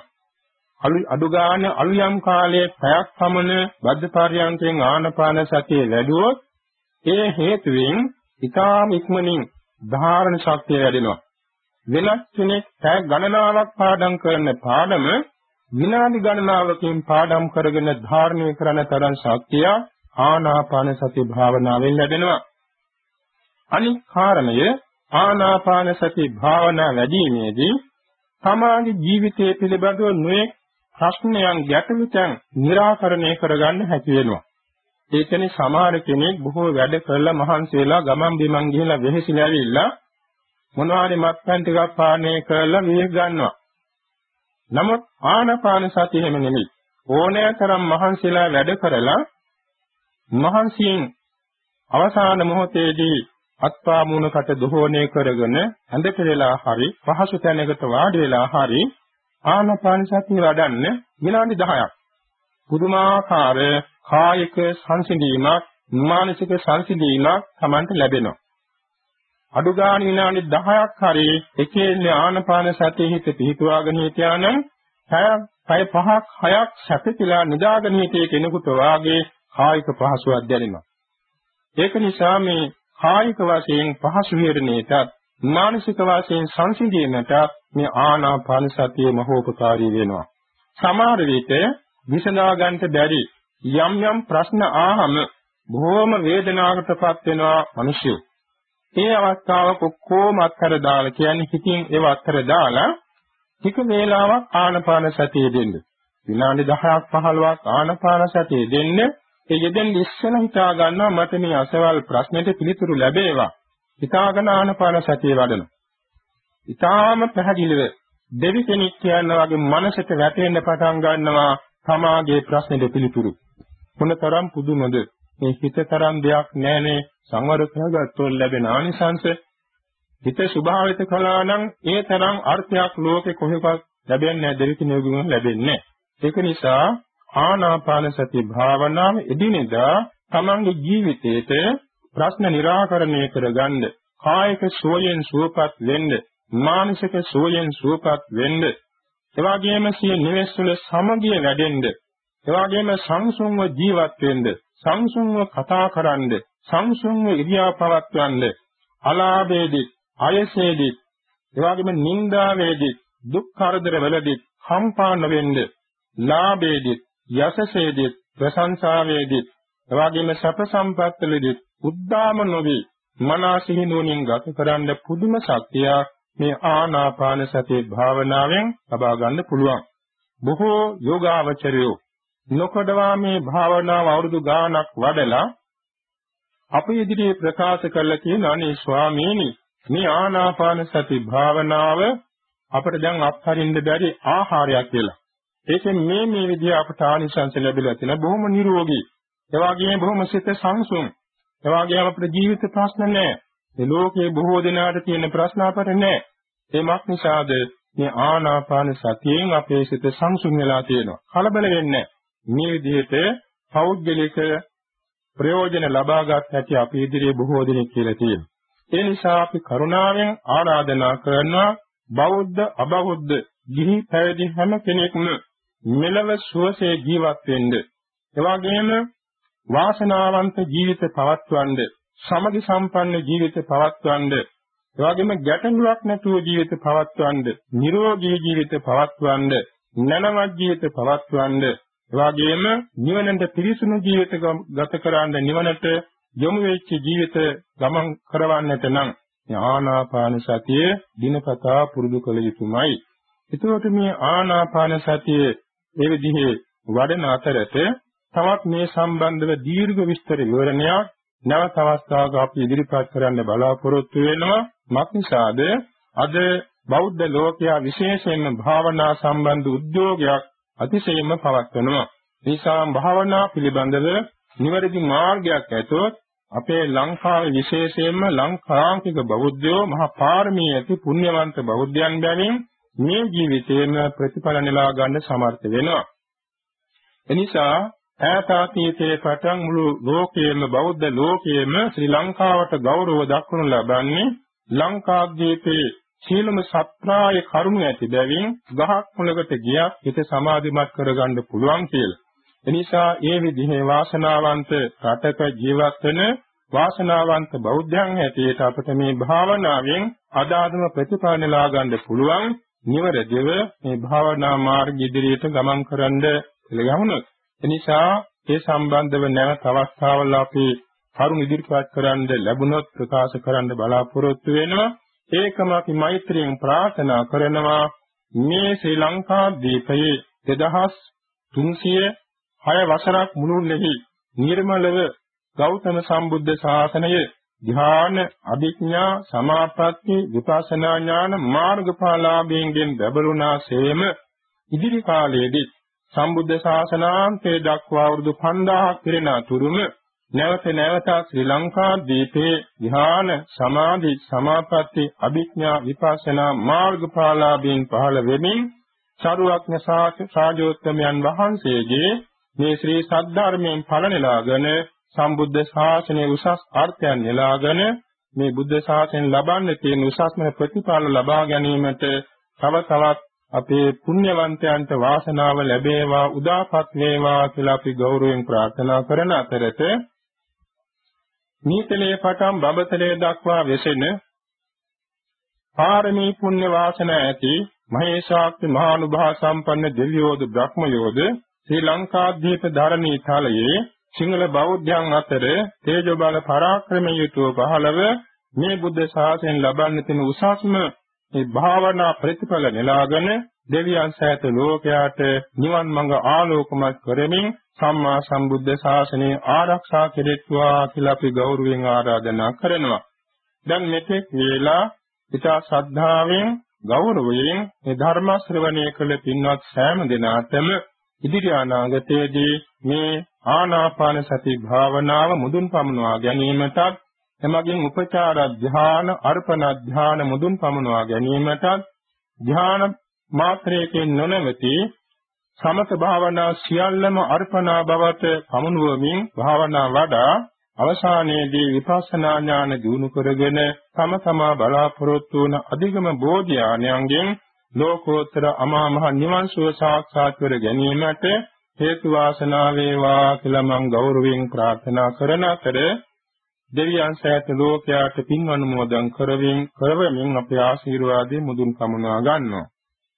අඩු ගන්න අලුයම් කාලයේ පැයක් පමණ බද්ධ පර්යන්තයෙන් ආනාපාන සතිය වැඩුවොත් ඒ හේතුවෙන් ඊටාම ඉක්මනින් ධාරණ ශක්තිය වැඩෙනවා. වෙනත් කෙනෙක් පැය ගණනාවක් පාඩම් කරන පාඩම විනාඩි ගණනාවකින් පාඩම් කරගෙන ධාරණය කරන තරම් ශක්තිය ආනාපාන සති භාවනාවෙන් ලැබෙනවා. අනික් කාරණය ආනාපාන සති භාවනා වැඩිීමේදී සමාජ ජීවිතයේ පිළිබඳව නොයෙක් ප්‍රශ්නයන් ගැටලුයන් निराකරණය කරගන්න හැකි වෙනවා. ඒ කියන්නේ සමහර කෙනෙක් බොහෝ වැඩ කරලා මහන්සි වෙලා ගමන් බිමන් ගිහලා වෙහෙසිලා ඇවිල්ලා මොනවාරි මත්පැන් ටිකක් පානය කරලා විහෙ ගන්නවා. නමුත් ආනාපාන සතිය එහෙම නෙමෙයි. ඕනෑතරම් මහන්සිලා වැඩ කරලා මහන්සියෙන් අවසාන මොහොතේදී අත්පා මුණකට දෝහණය කරගෙන ඇඳට වෙලා හරි පහසු තැනකට වාඩි වෙලා හරි ආනාපාන සතිය වඩන්න විනාඩි 10ක් පුදුමාකාර කායික සංසිඳීමක් මානසික සංසිඳීමක් Tamanට ලැබෙනවා. අඩු ගන්න විනාඩි 10ක් හරි එකේ ආනාපාන සතිය හිත පිහිටුවාගෙන හිටියානම් පැය 5ක් 6ක් සැපතිලා නිදාගෙන හිටියේ කෙනෙකුට වාගේ කායික පහසුවක් දැනෙනවා. ඒක නිසා මේ කායික වශයෙන් පහසු විහරණයටත් මානසික වශයෙන් සංසිඳීමට මේ ආනාපාන සතිය මහෝපකාරී වෙනවා. සමහර විට විසඳා ගන්නට බැරි යම් යම් ප්‍රශ්න ආවම බොහෝම වේදනාවකටපත් වෙනවා මිනිස්සු. ඒ අවස්ථාවක කොහොම අත්තර දාලා කියන්නේ හිතින් ඒව අත්තර දාලා ටික වේලාවක් ආනාපාන සතිය දෙන්න. විනාඩි 10ක් 15ක් ආනාපාන සතිය දෙන්න. ඒ යෙදෙන් ඉස්සෙල්ලා හිතා ගන්නවා මට මේ අසවල් ප්‍රශ්නෙට පිළිතුරු ලැබේවා. හිතාගෙන ආනාපාන සතිය වඩනවා. ඊටාම පැහැදිලිව දෙවි කෙනෙක් කියනවා වගේ මනසට වැටෙන්න පටන් ගන්නවා තමාගේ ප්‍රශ්නෙට පිළිතුරු. මොනතරම් පුදුමද මේ හිතතරම් දෙයක් නැනේ සංවර කරගත්තොත් ලැබෙන ආනිසංස. හිත ස්වභාවිත කළා නම් ඒ තරම් අර්ථයක් ලෝකේ කොහෙවත් ලැබෙන්නේ නැහැ දෙවි කෙනෙකුගෙන් ලැබෙන්නේ. ඒක නිසා ආනාපාන සති භාවනාව එදිනෙදා තමන්ගේ ජීවිතයේට ප්‍රශ්න निराකරණය කරගන්න, කායික සෝයෙන් සුවපත් වෙන්න, මානසික සෝයෙන් සුවපත් වෙන්න, එවාගෙම සිය නිවෙස් වල සමගිය වැඩෙන්න එවාගෙම සංසුන්ව ජීවත් වෙන්න, සංසුන්ව කතා කරන්න, සංසුන්ව ඉරියා පවත්වන්න, අලාභයේදී, ආයසයේදී, එවාගෙම නිന്ദාවේදී, දුක් කරදර වලදී කම්පා නොවෙන්න, ලාභයේදී, යසසේදී, ප්‍රශංසාවේදී, එවාගෙම සැප සම්පත් වලදී උද්දාම නොවේ, මනසිහිනුවණින් ගත කරන්න පුදුම ශක්තියක් මේ ආනාපාන සති භාවනාවෙන් ලබා ගන්න පුළුවන්. බොහෝ යෝගාවචරයෝ නොකඩවා මේ භාවනාව අවුරුදු ගාණක් වඩලා අපේ ඉදිරියේ ප්‍රකාශ කළා කියන අනේ ස්වාමීනි මේ ආනාපාන සති භාවනාව අපිට දැන් අත්හරින්න බැරි ආහාරයක් කියලා. ඒකෙන් මේ විදිහ අපට ආනිසංස ලැබිලා තියෙන බොහොම නිරෝගී. ඒ වගේම බොහොම සිත සංසුන්. ඒ වගේම අපේ ජීවිත ප්‍රශ්න නැහැ. මේ ලෝකේ බොහෝ දෙනාට තියෙන ප්‍රශ්න අපට නැහැ. ඒමත් නිසාද මේ ආනාපාන සතියෙන් අපේ සිත සංසුන් වෙලා තියෙනවා. කලබල වෙන්නේ මේ විදිහට පෞද්ගලික ප්‍රයෝජන ලබාගත් ඇති අපි ඉදිරියේ බොහෝ දෙනෙක් කියලා තියෙනවා. ඒ නිසා අපි කරුණාවෙන් ආරාධනා කරනවා බෞද්ධ අබෞද්ධ ගිහි පැවිදි හැම කෙනෙක්ම මෙලව සුවසේ ජීවත් වෙන්න. ඒ වගේම වාසනාවන්ත ජීවිත පවත්වන්න, සමගි සම්පන්න ජීවිත පවත්වන්න, ඒ වගේම ගැටලුවක් නැතුව ජීවිත පවත්වන්න, නිරෝගී ජීවිත පවත්වන්න, නැනවත් ජීවිත පවත්වන්න, ඒ වගේම නිවනට පිරිසුදු ජීවිත ගත කරන්න, නිවනට යොමු වෙච්ච ජීවිත ගමන් කරවන්නට නම් ආනාපාන සතිය දිනපතා පුරුදු කළ යුතුමයි. එතකොට මේ ආනාපාන සතිය මේ විදිහේ වඩන අතරත තවත් මේ සම්බන්ධව දීර්ඝ විස්තර විවරණයක් නැවත අවස්ථාවක අපි ඉදිරිපත් කරන්න බලාපොරොත්තු වෙනවා. මක්නිසාද අද බෞද්ධ ලෝකයා විශේෂයෙන්ම භාවනා සම්බන්ධ උද්‍යෝගයක් අතිශයින්ම පවත්වනවා. නිසා භාවනා පිළිබඳව නිවැරදි මාර්ගයක් ඇතොත් අපේ ලංකාවේ විශේෂයෙන්ම ලංකාංකික බෞද්ධයෝ මහා පාරමී ඇති පුණ්‍යවන්ත බෞද්ධයන් බැවින් මේ ජීවිතේම ප්‍රතිඵල නෙලා ගන්න සමර්ථ වෙනවා. එනිසා ඈතාතීතයේ පටන් මුළු ලෝකයේම බෞද්ධ ලෝකයේම ශ්‍රී ලංකාවට ගෞරව දක්වනු ලබන්නේ ලංකාද්වීපයේ සීලම සත්‍රාය කරුණ ඇති බැවින් ගහක් මුලකට ගියත් හිත සමාධිමත් කරගන්න පුළුවන් කියලා. එනිසා ඒ විදිහේ වාසනාවන්ත රටක ජීවත් වෙන වාසනාවන්ත බෞද්ධයන් හැටියට අපට මේ භාවනාවෙන් අදාළම ප්‍රතිඵල නෙලා ගන්න පුළුවන්. නිවැරදිව මේ භාවනා මාර්ග ඉදිරියට ගමන් කරන්න පිළිගමුණොත් එනිසා ඒ සම්බන්ධව නැවත අවස්ථාවල අපි කරුණ ඉදිරිපත් කරන්න ලැබුණොත් ප්‍රකාශ කරන්න බලාපොරොත්තු වෙනවා. ඒකම අපි මෛත්‍රියෙන් ප්‍රාර්ථනා කරනවා මේ ශ්‍රී ලංකා දීපයේ 2306 වසරක් මුළුල්ලෙහි නිර්මලව ගෞතම සම්බුද්ධ ශාසනය ධ්‍යාන අභිඥා සමාපatti විපස්සනා ඥාන මාර්ගඵලාභයෙන් බැබළුණාseම ඉදිරි කාලයේදී සම්බුද්ධ ශාසනාන්තයේ දක්වා වරුදු 5000ක් පිරෙන අතුරුම නැවත ශ්‍රී ලංකා දීපේ ධ්‍යාන සමාධි සමාපatti අභිඥා විපස්සනා මාර්ගඵලාභයෙන් පහළ වෙමින් සරුවක්ඥ සාජෝත්තමයන් වහන්සේගේ මේ ශ්‍රී සද්ධර්මයෙන් ඵල නෙලාගෙන සම්බුද්ධ ශාසනයේ උසස් අර්ථයන් නෙලාගෙන මේ බුද්ධ ශාසනයෙන් ලබන්න තියෙන උසස්ම ප්‍රතිඵල ලබා ගැනීමට තව තවත් අපේ පුණ්‍යවන්තයන්ට වාසනාව ලැබේවා උදාපත් වේවා කියලා අපි ගෞරවයෙන් ප්‍රාර්ථනා කරන අතරත නීතලේ පටන් බබතලේ දක්වා වෙසෙන පාරමී පුණ්‍ය වාසනා ඇති මහේශාක්‍ය මහානුභාව සම්පන්න දෙවියෝද බ්‍රහ්මයෝද ශ්‍රී ලංකාද්වීප ධරණී තලයේ සිංහල බෞද්ධයන් අතර තේජෝ බල පරාක්‍රමයෙන් යුතුව පහළව මේ බුද්ධ ශාසනයෙන් ලබන්න තියෙන උසස්ම මේ භාවනා ප්‍රතිඵල නෙලාගෙන දෙවියන් සෑත ලෝකයාට නිවන් මඟ ආලෝකමත් කරමින් සම්මා සම්බුද්ධ ශාසනය ආරක්ෂා කෙරෙත්වා කියලා අපි ගෞරවයෙන් ආරාධනා කරනවා. දැන් මෙතෙක් වේලා ඉතා ශ්‍රද්ධාවෙන් ගෞරවයෙන් මේ ධර්ම ශ්‍රවණය කළ පින්වත් සෑම දෙනාටම ඉදිරි අනාගතයේදී මේ ආනාපාන සති භාවනාව මුදුන් පමුණවා ගැනීමටත් එමගින් උපචාර ධ්‍යාන අර්පණ ධ්‍යාන මුදුන් පමුණවා ගැනීමටත් ධ්‍යාන මාත්‍රයෙන් නොනවති සමත භාවනා සියල්ලම අර්පණා බවට පමුණුවමින් භාවනා වඩා අවසානයේදී විපස්සනා ඥාන දිනු කරගෙන තම තමා බලාපොරොත්තු වන අධිගම බෝධි ඥානයෙන් ලෝකෝත්තර අමා මහ නිවන් සුව සාක්ෂාත් කර ගැනීමට හේතු වාසනා වේවා කියලා මම ගෞරවයෙන් ප්‍රාර්ථනා කරන අතර දෙවියන් සෑත ලෝකයාට පින් අනුමෝදන් කරවමින් අපේ ආශිර්වාදයේ මුදුන් පමුණවා ගන්නවා.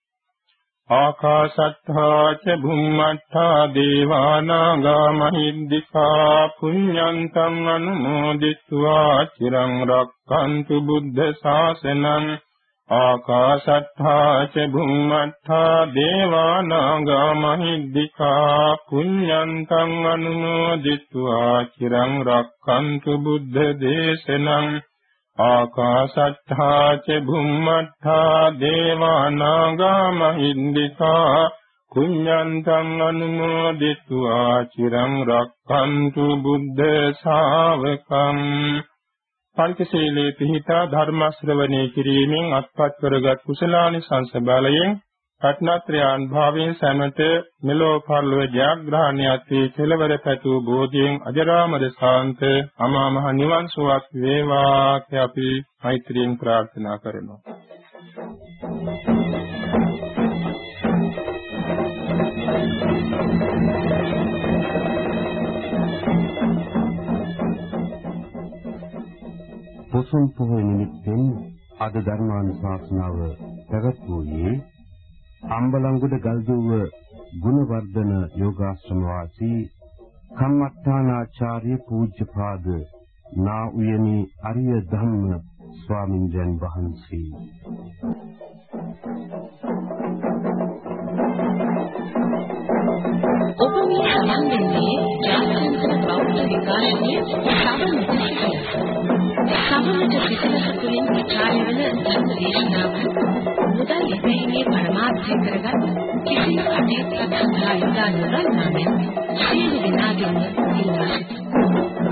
ආකාශත්තා ච භුම්මත්තා දේවානාගා මහිද්దికා පුඤ්ඤන්තං අනුමෝදිත්වා චිරං රක්ඛන්තු බුද්ධ ශාසනං. ආකාශත්තා ච භුම්මත්තා දේවානාගා මහිද්దికා පුඤ්ඤන්තං අනුමෝදිත්වා චිරං රක්ඛන්තු බුද්ධ දේශනං. ආකාශත්තා ච භුම්මත්තා දේවානාගා මහිද්దికා පුඤ්ඤන්තං අනුමෝදිත්වා චිරං රක්ඛන්තු බුද්ධ ශාවකං. පංචශීලයේ පිහිටා ධර්ම ශ්‍රවණය කිරීමෙන් අත්පත් කරගත් කුසලානිසංස බලයෙන් රත්නත්‍රායන් භාවයෙන් සමත මෙලෝ පරලොව ජයග්‍රහණයත් වී කෙලවර පැතු බෝධියෙන් අජරාමර ශාන්ත අමා මහ නිවන් සුවක් වේවා කියලා අපි මෛත්‍රියෙන් ප්‍රාර්ථනා කරනවා. පොසොන් පොහොය නිමිත්තෙන් අද ධර්මානුශාසනාව පැවැත්වුවේ අම්බලන්ගොඩ ගල්දුව ගුණවර්ධන යෝගාශ්‍රම වාසී කම්මඨානාචාර්ය පූජ්‍යපාද නා උයනේ අරිය ධම්ම ස්වාමින්වයන් වහන්සේ. ඔබ මේ සම්බන්ධයේ ජාතකයන් බෞද්ධ විකාශනයේ සමනට පිටත තුළින් ප්‍රචාරය වන ධර්ම දේශනාවන් මුදල් ඉපැීමේ පරමාර්ථය කරගත් කිසිම කටයුත්තක් සඳහා යොදා නොගන්නා මෙන් සියලු දෙනාගේම ඉල්ලා සිටිනවා.